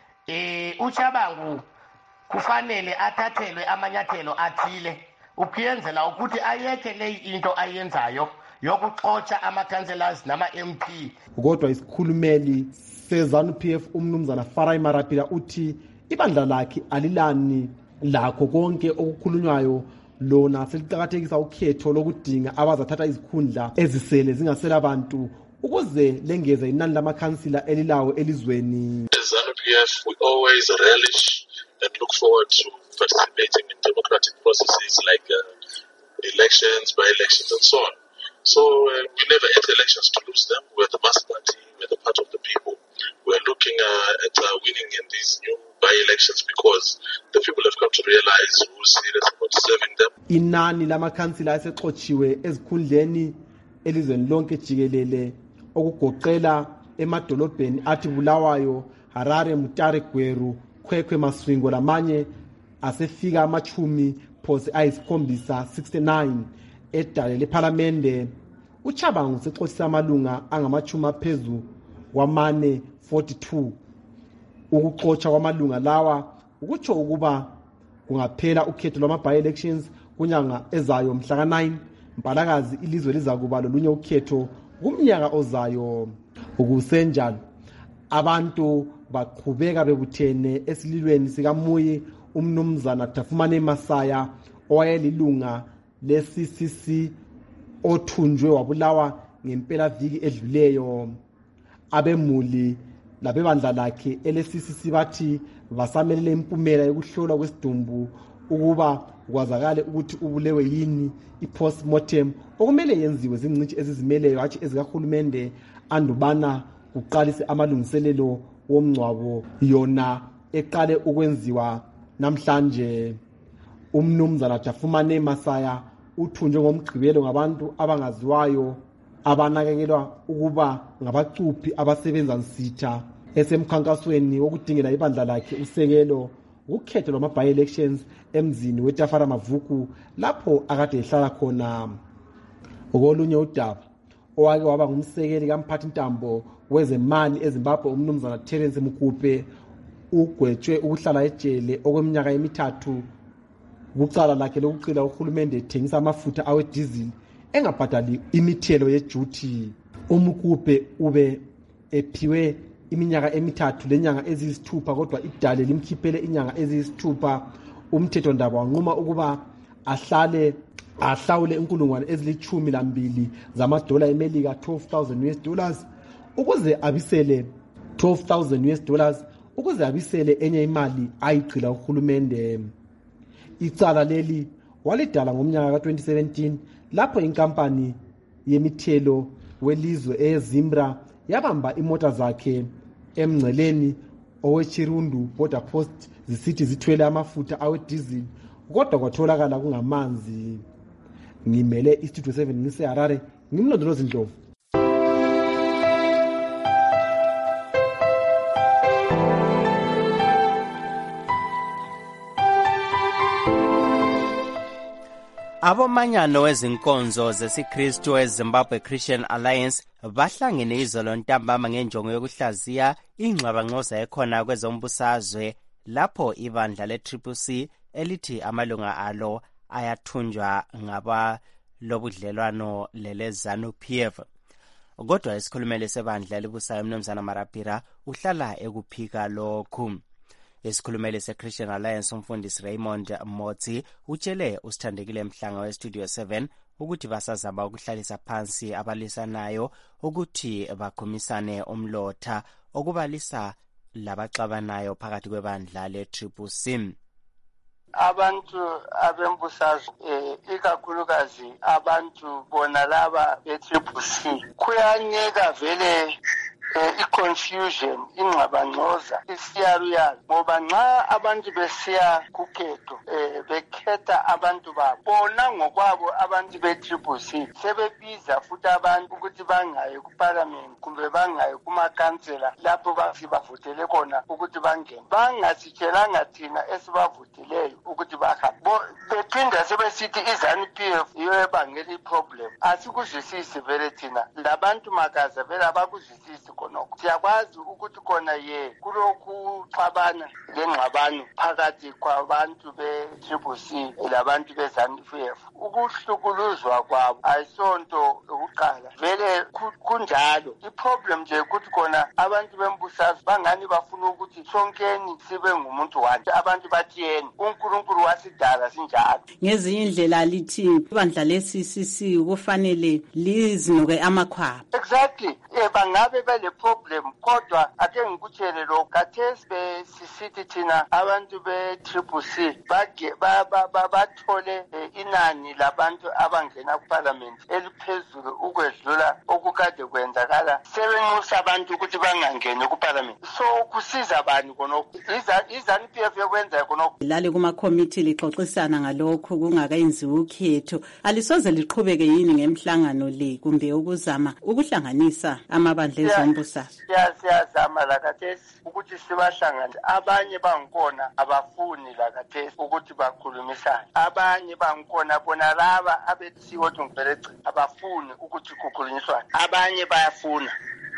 uChabangu kufanele athathelwe amanyathelo athile ukuyenzela ukuthi ayekhe leyi into ayenzayo yokuxotsha ama-councillors nama-MP. Kodwa isikhulumeli se-ZANU-PF umnumzana Farai Marapila uthi ibandla lakhe alilani lakho konke okukhulunywayo lona seliqakathekisa ukhetho lokudinga abazathatha izikhundla ezisele zingasela abantu ukuze lengeze inani lamakhansila elilawo elizweni. As ZANU-PF, we always relish and look forward to participating in democratic processes like elections, by-elections, and so on. So we never enter elections to lose them. We're the mass party. We're the part of the people. We're looking at winning in these new by-elections because the people have come to realize who's serious about serving them. Inani lamakhansila asexotshiwe ezikhundleni elizweni lonke jikelele okugoqela emadolobheni athi Bulawayo, Harare, Mutare, Gweru, Kwekwe, Masvingo lamanye asefika amachumi phose ayisikhombisa 69 edale leParliamente. Uchabangu sexotsisa amalunga angamachumi aphezu kwamane 42. Ukuxotsha kwamalunga lawa ukutsho ukuba kungaphela ukhetho lwama-by-elections kunyanga ezayo mhla ka-9 Mpalakazi ilizwe liza kuba lolunye ukhetho kumnyaka ozayo. Ukusenjalo abantu baqhubeka bebuthene esililweni sikaMuyi umnumzana Tafumane Masaya owayelilunga le-CCC othunjwe wabulawa ngempela viki edluleyo. Abemuli labebandla lakhe ele-CCC bathi basamelele impumela yokuhlolwa kwesidumbu ukuba kwazakale ukuthi ubulewe yini i-postmortem okumele yenziwe zingcitshi ezizimeleyo hatshi ezikahulumende andubana kuqalise amalungiselelo womngcwabo yona eqale ukwenziwa namhlanje. Umnumzana Tafumane Masaya uthunjwe ngomgqibelo ngabantu abangaziwayo abanakekelwa ukuba ngabacuphi abasebenza nsitha esemkhankasweni wokudingela ibandla lakhe usekelo ukhetho lwama-by-elections emzini weTafara Mavuku lapho akade ehlala khona. Okolunye udaba owake waba ngumsekeli kamphathintambo wezemali eZimbabwe umnumzana Terence Mukupe ugwetshwe ukuhlala ejele okweminyaka emithathu kucala lakhe lokucila uhulumende ethengisa amafutha awedizili engabhadali imithelo yejuthi. Umukupe ube ephiwe iminyaka emithathu lenyanga eziyisithupha kodwa idale limkhiphele inyanga eziyisithupha. Umthetho ndaba wanquma ukuba ahlawule inkulungwane ezili-12 zamadola eMelika $12,000 ukuze abisele $12,000 ukuze abisele enye imali ayigqila uhulumende. Icala leli walidala ngomnyaka ka-2017 lapho inkampani yemithelo welizwe eZimbra yabamba imota zakhe emngceleni oweChirundu border post zisithi zithwele amafutha awedizili kodwa kwatholakala kungamanzi. Ngimele iStudio 7 ngiseHarare ngimlondolozi Ndlovu. Abomanyano wezinkonzo zesiKristu eZimbabwe Christian Alliance bahlangene izolo ntambama ngenjongo yokuhlaziya ingxabangxoza ekhona kwezombusazwe lapho ibandla le-CCC elithi amalunga alo ayathunjwa ngabalobudlelwano lele-ZANU-PF. Kodwa isikhulumeli sebandla elibusayo umnumzana Marapira uhlala ekuphika lokhu. Isikhulumeli se-Christian Alliance umfundisi Raymond Motsi utshele usithandekile Mhlanga weStudio 7 ukuthi basazama ukuhlalisa phansi abalisanayo ukuthi bakhumisane umlotha okubalisa labaxabanayo phakathi kwebandla le-CCC. Abantu abembusazwe ikakhulukazi abantu bona laba be-CCC kuyanyeka vele i-confusion ingxabangxoza isiyaluyalu ngoba nxa abantu besiya kukhetho bekhetha abantu babo bona ngokwabo abantu be-CCC sebebiza futhi abantu ukuthi bangaye kuparliament kumbe bangaye kumakhansela lapho bavotele khona ukuthi bangene bangasitshelanga thina esibavoteleyo ukuthi bahambe bephinda sebesithi iZANU-PF iyo ebangela iproblem. Asikuzwisisi vele thina labantu makaza vele abakuzwisisi khonokho. Siyakwazi ukuthi khona kulokhu xabana lengxabano phakathi kwabantu be-CCC labantu be-ZANU-PF. Ukuhlukuluzwa kwabo ayisonto yokuqala vele kunjalo. Iproblem nje ukuthi khona abantu bembusazwe bangani bafuna ukuthi sonkeni sibe ngumuntu wani. Abantu bathi yena uNkulunkulu uNkulunkulu wasidala sinjalo. Ngezinye indlela lithi ibandla le-CCC kufanele lizinuke amakhwapha. Exactly. Bangabe bele problem kodwa ake ngikutshele lo kathesi besisithi thina abantu be-CCC bathole inani labantu abangena kuparliament eliphezulu ukwedlula okukade kwenzakala sebenxusa abantu ukuthi bangangeni kuparliament. So kusiza bani khonokho? iZANU-PF yokwenza khonokho. Lale kuma-committee lixoxisana ngalokho kungakayenziwa ukhetho. Alisoze liqhubeke yini ngemhlangano le kumbe ukuzama ukuhlanganisa amabandla ezombusazwe? Siyazama lakathesi ukuthi sibahlanganise. Abanye bangkhona abafuni lakathesi ukuthi bakhulumisane. Abanye bangkhona bona laba abethiwa ukuthi ngivele abafuni ukuthi kukhulunyiswane. Abanye bayafuna.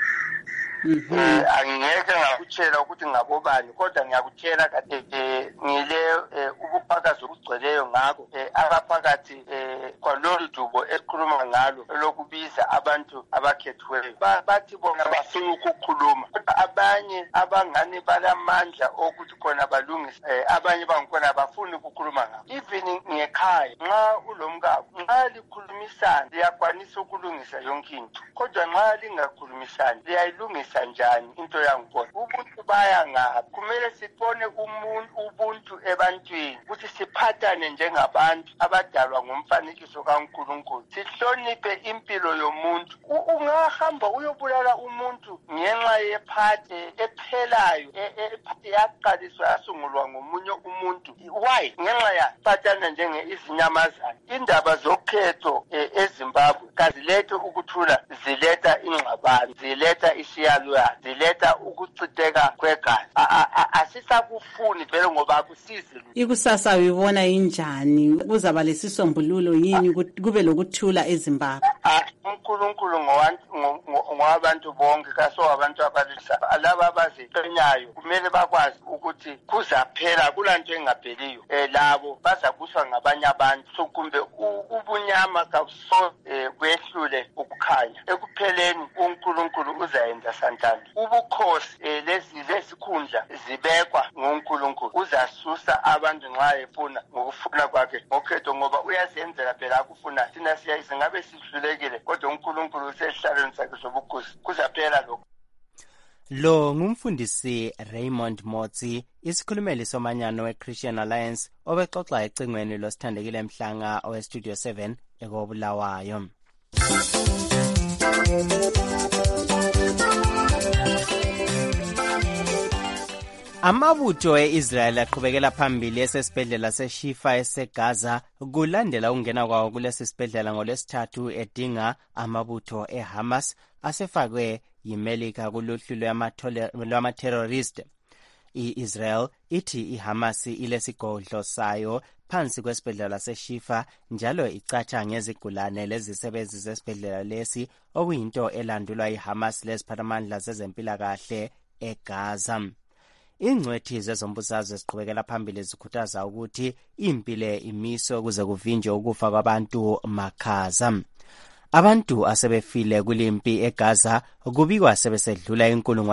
Angeke ngakutshela ukuthi ngabobani kodwa ngiyakutshela kade ngile ubufakazi obugcweleyo ngako abaphakathi kwalolu dubo esikhuluma ngalo lokubiza abantu abakhethiweyo bathi bona bafuna ukukhuluma. Abanye abangani balamandla okuthi khona balungise abanye bangkhona bafuni ukukhuluma ngabo. Even ngekhaya nxa ulomkabo nxa likhulumisana liyakwanisa ukulungisa yonke into kodwa nxa lingakhulumisani liyayilungisa njani into yangikhona. Ubuntu baya ngaphi? Kumele sibone ubuntu ebantwini ukuthi siphathane njengabantu abadalwa ngomfanekiso kaNkulunkulu. Sihloniphe impilo yomuntu. Ungahamba uyobulala umuntu ngenxa yephathi ephelayo yaqaliswa yasungulwa ngomunye umuntu. Why? Ngenxa yaphathana izinyamazana. Indaba zokhetho eZimbabwe kazilethe ukuthula, ziletha ingxabano, ziletha isiyalo, ziletha ukuchitheka kwegazi. Asisakufuni vele ngoba akusizi. Ikusasa uyibona injani? Kuzaba lesisombululo yini kube lokuthula eZimbabwe? uNkulunkulu ngowabantu bonke kaso abantu abalisa laba abaziqenyayo kumele bakwazi ukuthi kuzaphela kulanto engapheliyo. Labo bazabuswa ngabanye abantu so kumbe ubunyama kaso kwehlule ukukhanya. Ekupheleni uNkulunkulu uzayenza santando. Ubukhosi lesikhundla zibekwa ngoNkulunkulu. Uzasusa abantu nxa efuna ngokufuna kwakhe ngokhetho ngoba uyazenzela phela akufuna. Thina siyayise ngabe sihlulekile kodwa uNkulunkulu usehlalweni sakhe sobukhosi. Kuzaphela lokho. Lo ngumfundisi Raymond Motsi, isikhulumeli somanyano we-Christian Alliance obexoxa ecingweni losithandekile Mhlanga owe-Studio 7 ekobulawayo. Amabutho e-Israel aqhubekela phambili esesibhedlela se-Shifa eseGaza kulandela ukungena kwawo kulesi sibhedlela ngolwesithathu edinga amabutho eHamas asefakwe yiMelika kuluhlu lwama-terrorist. I-Israel ithi iHamas ilesigodlo sayo phansi kwesibhedlela se-Shifa njalo icatsha ngezigulane lezisebenzi zesibhedlela lesi okuyinto elandulwa iHamas leziphathamandla zezempilakahle eGaza. Ingcwethi zezombusazwe ziqhubekela phambili zikhuthaza ukuthi impilo imiswe kuze kuvinjwe ukufa kwabantu makhaza. Abantu asebefile kulimpi eGaza kubikwa sebesedlula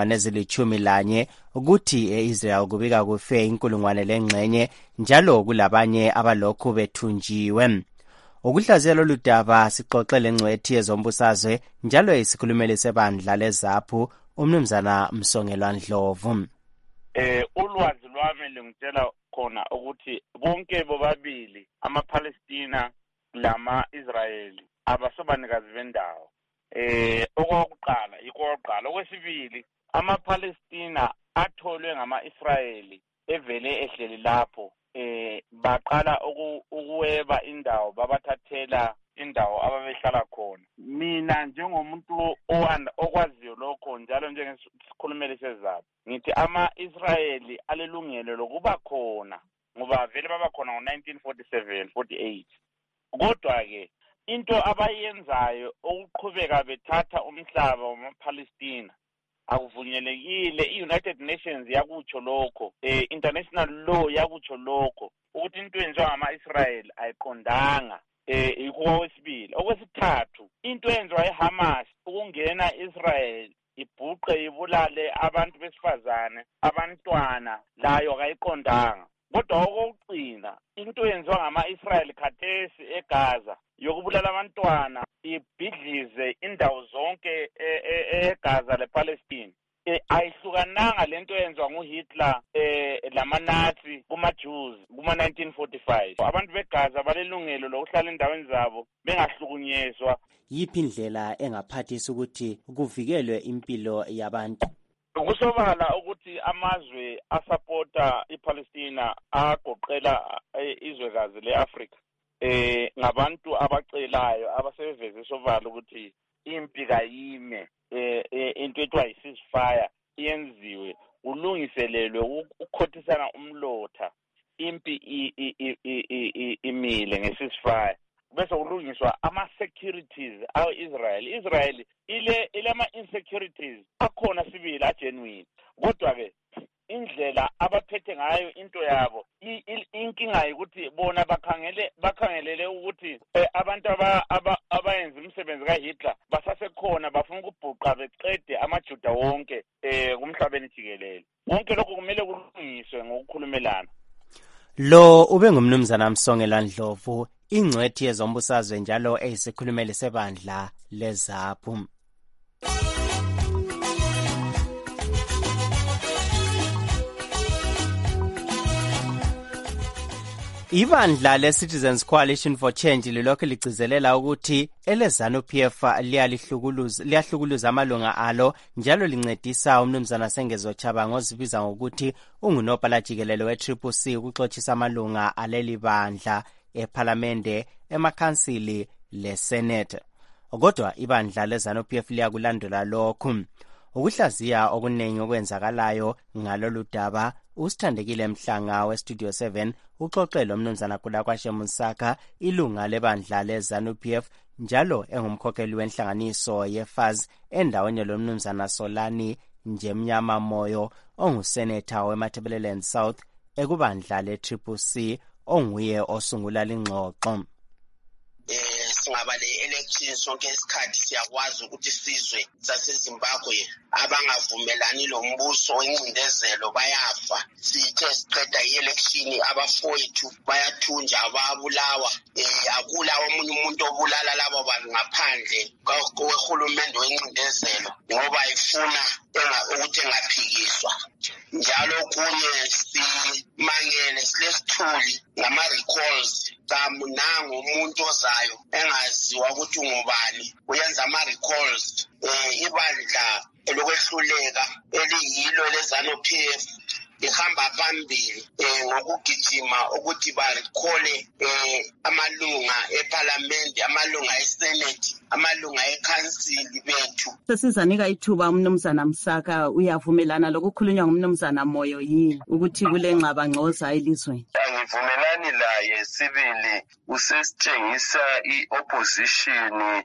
11,000 ukuthi e-Israel kubika kufe 1,000 njalo kulabanye abalokhu bethunjiwe. Ukuhlaziya lolu daba sixoxe lengcwethi yezombusazwe njalo isikhulumeli sebandla leZAPHU uMnumzana Msongelwa Ndlovu. Ulwazi lwami lungitshela khona ukuthi bonke bobabili amaPalestina lama-Israeli abasobanikazi bendawo. Okokuqala okwesibili amaPalestina atholwe ngama-Israeli evele ehleli lapho baqala ukuweba indawo babathathela indawo ababehlala khona. Mina njengomuntu okwaziyo lokho njalo njengesikhulumeli seZAPHU ngithi ama-Israeli alelungelo lokuba khona ngoba vele baba khona ngo-1947-48. Kodwa-ke into abayenzayo ukuqhubeka bethatha umhlaba wama-Palestina akuvunyelekile. I-United Nations yakutsho lokho, international law yakutsho lokho ukuthi into yenziwa ngama-Israel ayiqondanga. Okwesibili. Okwesithathu, into yenziwa eHamas ukungena Israel ibhuqe ibulale abantu besifazane abantwana layo akayiqondanga. kodwa okugcina into yenziwa ngama-Israyeli khathesi eGaza yokubulala abantwana ibhidlize indawo zonke eGaza lePalestine ayihlukananga lento yenziwa nguHitler lama-Nazi kuma-Jews kuma-1945. Abantu beGaza balelungelo lokuhlala endaweni zabo bengahlukunyezwa. Yiphi indlela engaphathisa ukuthi kuvikelwe impilo yabantu? Kusobala ukuthi amazwe asapota iPalestina agoqela izwekazi leAfrika ngabantu abacelayo abasebeveze sobala ukuthi impi kayime, into ethiwa yi-ceasefire iyenziwe, ulungiselelwe ukukhotisana umlotha, impi imile nge-ceasefire, bese kulungiswa ama-securities Israel ilama-insecurities akhona sibili agenuine, kodwa-ke indlela abaphethe ngayo into yabo inkinga yokuthi bona bakhangelele ukuthi abantu abayenza umsebenzi kaHitler basasekhona, bafuna ukubhuqa beqede amaJuda wonke kumhlabeni jikelele. Konke lokho kumele kulungiswe ngokukhulumelana. Lo ube ngumnumzana Msongelwa Ndlovu, ingcwethi yezombusazwe njalo eyisikhulumeli sebandla leZAPHU. Ibandla le-Citizens Coalition for Change lilokhu ligcizelela ukuthi eleZANU-PF liyahlukuluza amalunga alo njalo lincedisa umnumzana Sengezo Chabango ozibiza ngokuthi ungunobhala jikelele we-CCC ukuxoxisa amalunga aleli bandla ephalamende, emakhansili leSenate. Kodwa ibandla leZANU-PF liyakulandela lokhu. Ukuhlaziya okuningi okwenzakalayo ngalolu daba, uSithandekile Mhlanga weStudio 7 uxoxele umnumzana Kulakwashe Musaka, ilunga lebandla leZANU-PF njalo engumkhokheli wenhlanganiso yeFAZ endaweni lomnumzana Solani Njemnyama Moyo onguseneta weMatabeleland South ekubandla le-CCC onguye osungula lingxoxo. Singaba le-election sonke isikhathi siyakwazi ukuthi sizwe saseZimbabwe abangavumelani lombuso wencindezelo bayafa. Sithe siqeda i-election abafowethu bayathunja, bayabulawa. Akula omunye umuntu obulala labo bantu ngaphandle kohulumende wencindezelo ngoba ifuna ukuthi engaphikiswa. Njalo kunye simangele silesithuli ngama-recalls kamunanga umuntu ozayo engaziwa ukuthi ungubani uyenza ama-recalls. Ibandla elokwehluleka eliyilo leZANU-PF ihamba phambili ngokugijima ukuthi barikhole amalunga eParliament, amalunga eSenate, amalunga ekhansili bethu. Sesizanika ithuba umnumzana Msaka, uyavumelana lokukhulunywa ngumnumzana Moyo yini ukuthi kule ngxabangxoza elizweni? Angivumelani laye sibili, usesitshengisa i-opposition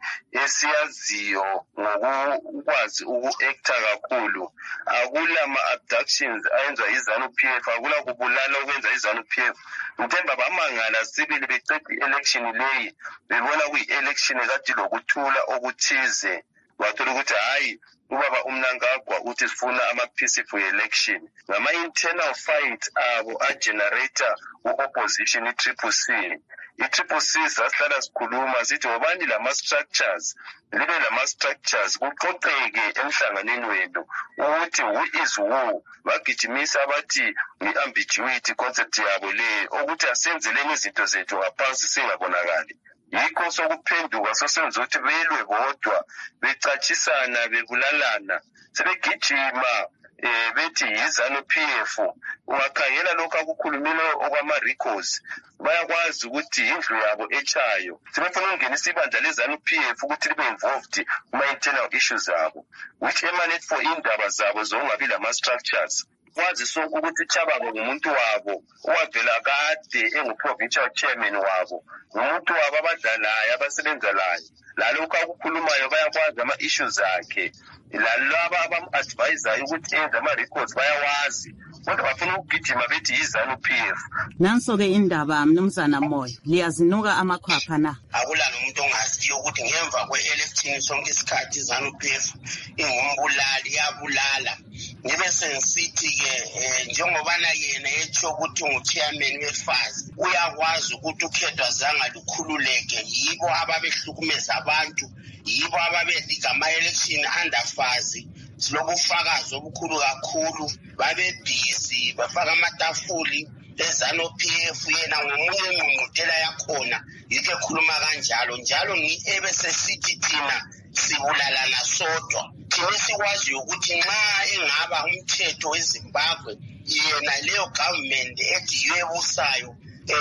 esiyaziyo ngokukwazi uku-acta kakhulu. Akula ma-abductions ayenzwa iZANU-PF, akula kubulala okwenza iZANU-PF. Ngithemba bamangala sibili beqeda i-election leyi bebona kuyi-election kade lokuthula okuthize, wathola ukuthi hayi ubaba uMnangagwa uthi sifuna ama-peaceful election. Ngama-internal fight abo agenerator u-opposition i-CCC. I-CCC sasihlala sikhuluma sithi wobani lama-structures, libe lama-structures kuqoqeke emhlanganeni wenu ukuthi who is who. Bagijimisa abathi i-ambiguity concept yabo le ukuthi asenzeleni izinto zethu ngaphansi singabonakali. Yikho sokuphenduka sosenza ukuthi belwe bodwa becatshisana bebulalana sebegijima bethi yiZANU-PF. Ungakhangela lokho akukhulumile okwama-records bayakwazi ukuthi indlu yabo echayo sebefuna ukungenisa ibandla leZANU-PF ukuthi libe involved kuma-internal issues zabo which emanate for indaba zabo zongabi lama-structures. Kwazi sonke ukuthi Chabango ngumuntu wabo owavela kade engu-provincial chairman wabo, ngumuntu wabo abadlalayo abasebenza layo. Lalokho akukhulumayo bayakwazi ama-issues akhe, lalaba abam-advisayo ukuthi enze ama-records bayawazi, kodwa bafuna ukugijima bethi yiZANU-PF. Nanso-ke indaba mnumzana Moyo, liyazinuka amakhwapha na? Akula nomuntu ongaziyo ukuthi ngemva kwe-election sonke isikhathi iZANU-PF ingumbulali, iyabulala. ngibe sengisithi-ke njengobana yena etsho ukuthi ngu-chairman wefazi uyakwazi ukuthi ukhethwa zanga lukhululeke yibo ababehlukumeza abantu yibo ababelika ama-election underfazi silobufakazi obukhulu kakhulu babebhizi bafaka amatafuli ezanu-PF yena ngomunye ngqungquthela yakhona yikho ekhuluma kanjalo njalo ebesesithi thina sibulalana sodwa thina sikwaziyo ukuthi nxa engaba umthetho weZimbabwe yena leyo government ethi yebusayo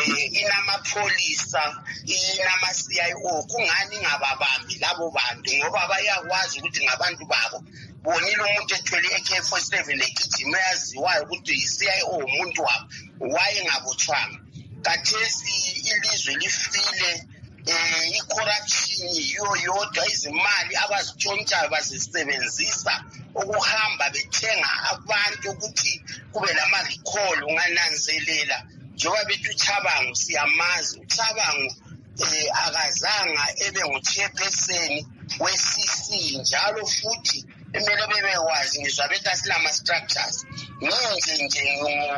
inamapholisa inama-CIO kungani ngababambi labo bantu ngoba bayakwazi ukuthi ngabantu babo bonile umuntu ethwele i-AK-47 legijima eyaziwayo ukuthi yi-CIO umuntu wabo wayengabotshwanga kathesi ilizwe lifile i-corruption yiyo yodwa izimali abazitshontshayo bazisebenzisa ukuhamba bethenga abantu ukuthi kube lama-recall ungananzelela njengoba bethi uChabangu siyamazi uChabangu akazanga ebe ngu-chairperson we-CC njalo futhi emele bebekwazi ngizwa bethi asilama-structures nje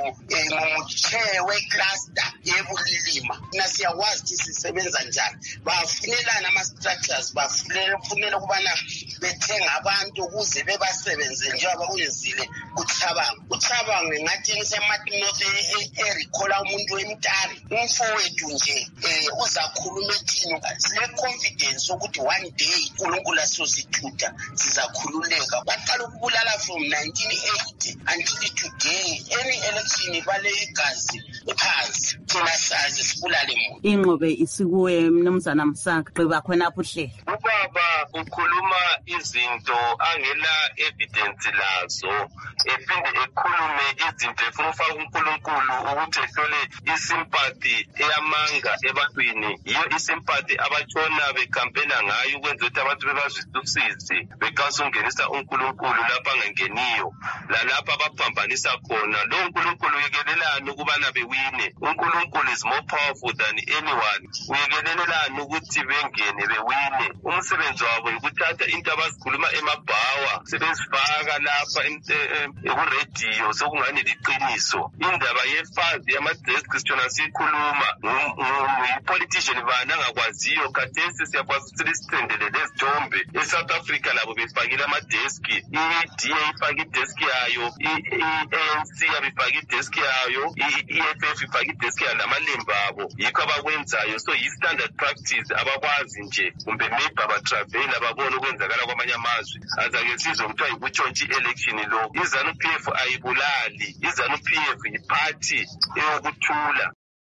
ngu-chair we-cluster yebulilima thina siyakwazi ukuthi sisebenza njani bafunelana ama-structures bafunela ukubana bethenga abantu ukuze bebasebenzele njengoba kuyenzile uChabangu ngathi ngiseMartin North erikhola umuntu wemtari umfowethu nje uzakhuluma ethini sile-confidence ukuthi one day uNkulunkulu asozithutha sizakhululeka baqala ukubulala from 1980 until today any election bale igazi phansi thina sazi sibulale muntu inqobe isikuwe mnumzana Msaka gqiba khona apho uhlelo ubaba ukhuluma izinto angela evidence lazo ephinde ekhulume izinto efuna ufaka uNkulunkulu ukuthi ehlole isympathy eyamanga ebantwini yiyo isympathy abatshona bekampena ngayo ukwenza ukuthi abantu bebazwisise bekwazi ungenisa uNkulunkulu lapha angangeniyo lalapha abaphambanisa khona lo uNkulunkulu uyekelelana ukubana bewine uNkulunkulu is more powerful than anyone uyekelelana ukuthi bengene bewine umsebenzi wabo ukuthatha into abazikhuluma emabhawa sebezifaka lapha ekurediyo sokungani liqiniso indaba yefazi yamadesk sitshona sikhuluma yi-politician bani angakwaziyo khathesi siyakwazi ukuthi lisithendele lezithombe eSouth Africa labo befakile amadeski i-DA ifake ideski yayo i-ANC yabifake ideski yayo i-EFF ifake ideski yayo namalembu abo yikho abakwenzayo so yi-standard practice abakwazi nje kumbe maybe abatravela babona ukwenzakala kwamanye amazwe azake sizwe kuthiwa yikutshontsha i-election lo iZANU-PF ayibulali iZANU-PF yiphathi eyokuthula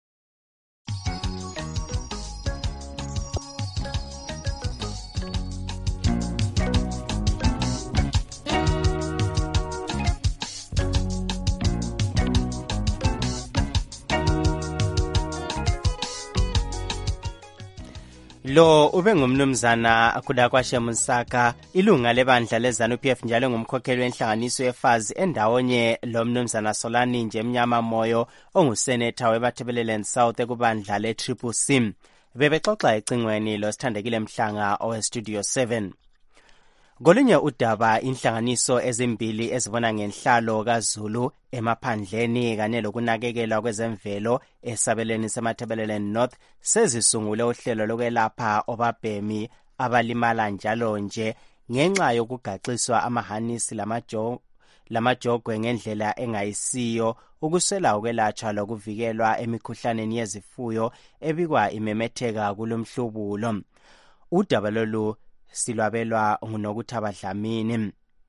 lo ube ngumnumzana Khudakwashe Msaka ilunga lebandla leZANU-PF njalo ngumkhokheli wenhlanganiso yefazi endawonye lo mnumzana Solani nje Mnyama Moyo onguseneta weBathebeleland South ekubandla le-CCC bebexoxa ecingweni lo Sithandekile Mhlanga oweStudio 7 Kolunye udaba inhlanganiso ezimbili ezibona ngenhlalo kaZulu emaphandleni kanye lokunakekelwa kwezemvelo esabeleni seMathebeleland North sezisungule uhlelo lokwelapha obabhemi abalimala njalo nje ngenxa yokugaxiswa amahanisi lamajogwe ngendlela engayisiyo ukuswela ukwelatshwa lokuvikelwa emikhuhlaneni yezifuyo ebikwa imemetheka kulomhlubulo udaba lolu silwabelwa nguNokuthaba Dlamini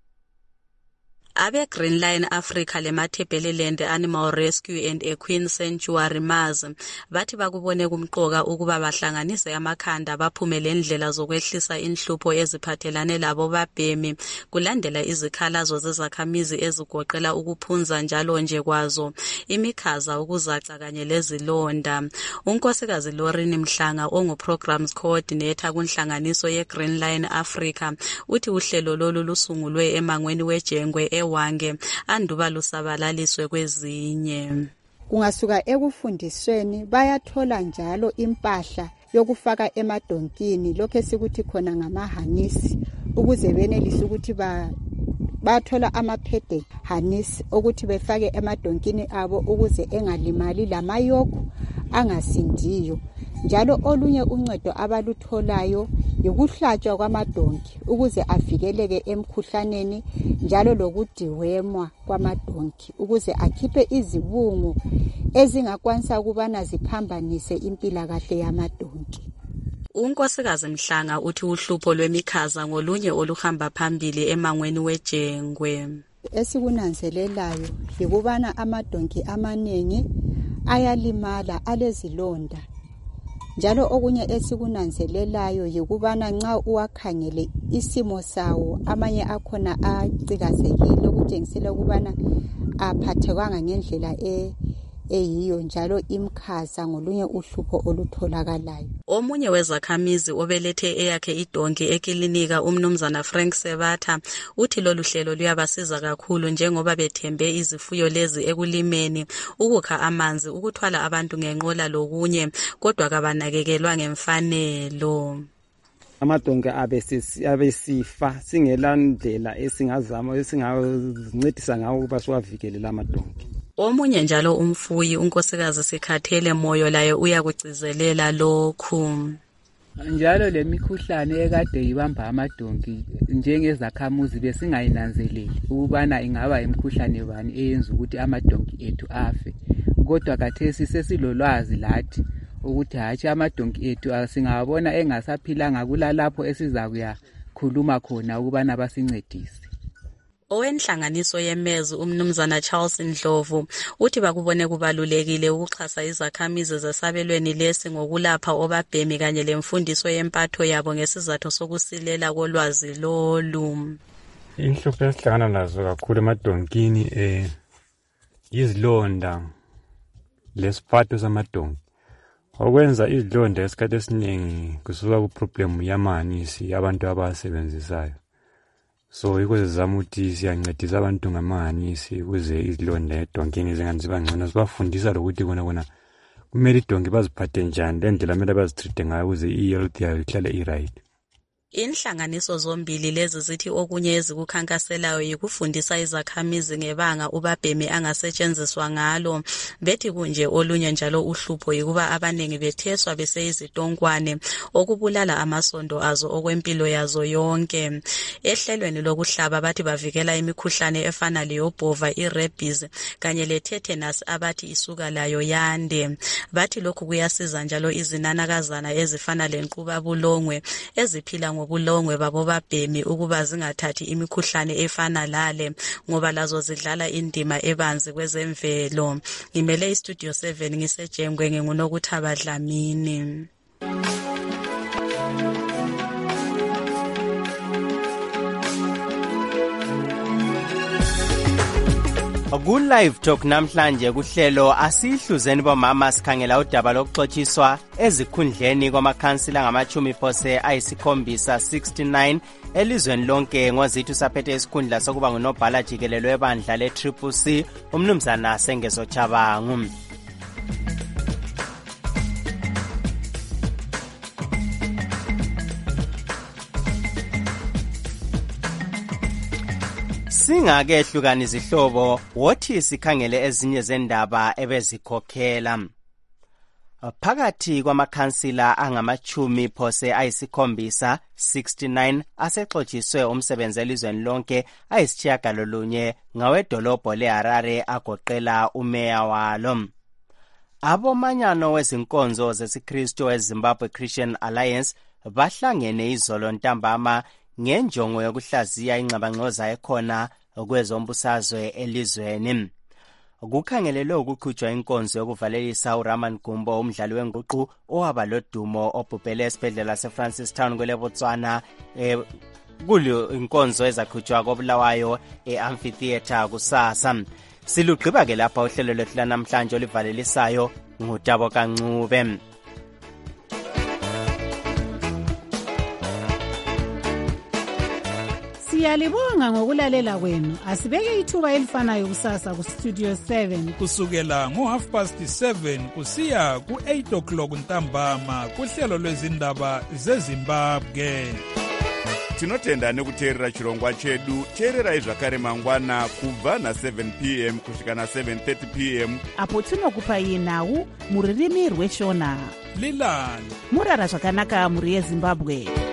Abe Greenline Africa leMathebeleland Animal Rescue and Equine Sanctuary MAZ bathi bakubone kumqoka ukuba bahlanganise amakhanda baphume lendlela zokwehlisa inhlupho eziphathelane labo babhemi kulandela izikhalazo zezakhamizi ezigoqela ukuphunza njalo nje kwazo imikhaza ukuzaca kanye lezilonda unkosikazi Lorini Mhlanga ongu-Programs Coordinator kunhlanganiso ye-Greenline Africa uthi uhlelo lolu lusungulwe emangweni wejengwe wange anduba lusabalaliswe kwezinye kungasuka ekufundisweni bayathola njalo impahla yokufaka emadonkini lokho esikuthi khona ngamahanisi ukuze benelise ukuthi bathola amaphede harness ukuthi befake emadonkini abo ukuze engalimali lamayokho angasindiyo. Njalo olunye uncedo abalutholayo yikuhlatshwa kwamadonki ukuze avikeleke emkhuhlaneni njalo lokudiwemwa kwamadonki ukuze akhiphe izibungu ezingakwanisa ukubana ziphambanise impilakahle yamadonki. uNkosikazi Mhlanga uthi uhlupho lwemikhaza ngolunye oluhamba phambili emangweni wejengwe. Esikunanzelelayo yikubana amadonki amaningi ayalimala alezilonda. Njalo okunye esikunanzelelayo yikubana nxa uwakhangele isimo sawo amanye akhona acikazekile ukutshengisela ukubana aphathekanga ngendlela eyiyo njalo imkhaza ngolunye uhlupho olutholakalayo. Omunye wezakhamizi obelethe eyakhe idonki ekilinika umnumzana Frank Sebatha uthi lolu hlelo luyabasiza kakhulu njengoba bethembe izifuyo lezi ekulimeni, ukukha amanzi, ukuthwala abantu ngenqola lokunye, kodwa kabanakekelwa ngemfanelo. Amadonki abesifa singela ndlela esingazama esingazincedisa ngawo ukuba siwavikele la madonki. Omunye njalo umfuyi uNkosikazi Sikhathele Moyo laye uyakugcizelela lokhu. Njalo lemikhuhlane ekade ibamba amadonki njengezakhamuzi besingayinanzeleli ukubana ingaba imikhuhlane bani eyenza ukuthi amadonki ethu afe. Kodwa kathesi sesilolwazi lathi ukuthi hatshi amadonki ethu singabona engasaphilanga kulalapho esizakuya khuluma khona ukubana basincedise. Owenhlanganiso yemezi umnumzana Charles Ndlovu uthi bakubone kubalulekile ukuxhasa izakhamizi zesabelweni lesi ngokulapha obabhemi kanye lemfundiso yempatho yabo ngesizathu sokusilela kolwazi lolu. Inhlupho esihlangana nazo kakhulu emadonkini izilonda lesiphatho samadonki. Okwenza izilonda esikhathi esiningi kusuka ku-problem yamanisi abantu abasebenzisayo. So yiko sizama ukuthi siyancedisa abantu ngamanisi ukuze izilonda edonkini zinganziba ngcono, sibafundisa lokuthi kona kumele idonki baziphathe njani lendlela kumele bazitreat ngayo ukuze i-health yayo ihlale i-right. Inhlanganiso zombili lezi zithi okunye ezikukhankaselayo yikufundisa izakhamizi ngebanga ubabhemi angasetshenziswa ngalo. Bethi kunje olunye njalo uhlupho yikuba abanengi betheswa beseyizitonkwane okubulala amasondo azo okwempilo yazo yonke. Ehlelweni lokuhlaba bathi bavikela imikhuhlane efana leyobhova, i-rabies kanye le-tetanus abathi isuka layo yande. Bathi lokhu kuyasiza njalo izinanakazana ezifana lenqubabulongwe eziphila ngobulongwe babo babhemi ukuba zingathathi imikhuhlane efana lale ngoba lazo zidlala indima ebanzi kwezemvelo. Ngimele iStudio 7 ngisejengwe nginguNokuthaba Dlamini. Ku-Live Talk namhlanje kuhlelo asihluzeni bomama sikhangela udaba lokuxotshiswa ezikhundleni kwamakhansila ngama-70 ayisikhombisa 69 elizweni lonke ngozithu saphethe isikhundla sokuba ngunobhala jikelelo webandla le-CCC umnumzana Sengezo Chabangu. Singake ehlukana izihlobo wothi sikhangele ezinye zendaba ebezikhokhela. Phakathi kwamakhansila angama-70 ayisikhombisa 69 asexotshiswe umsebenzi elizweni lonke ayisitshiyagalolunye ngawedolobho leHarare agoqela umeya walo. Abomanyano wezinkonzo zesiKristu eZimbabwe Christian Alliance bahlangene izolo ntambama ngenjongo yokuhlaziya ingxabangxoza ekhona kwezombusazwe elizweni. Kukhangelelwe ukuqhutshwa inkonzo yokuvalelisa uRaman Gumbo umdlali wenguqu owaba lodumo obhubhele esibhedlela seFrancistown kweleBotswana kulo inkonzo ezaqhutshwa koBulawayo eAmphitheatre kusasa. Silugqiba ke lapha uhlelo lwethu namhlanje olivalelisayo nguTabo Kancube. Siyalibonga ngokulalela kwenu. Asibeke ithuba elifanayo kusasa kuStudio 7 kusukela ngo7:30 kusiya ku8 o'clock ntambama kuhlelo lwezindaba zeZimbabwe. tinotenda nekuteerera chirongwa chedu. teererai zvakare mangwana kubva na7 p.m. kusvika na7:30 p.m. apo tinokupai nhau muririmi rweshona. Lilan murara zvakanaka muri yeZimbabwe.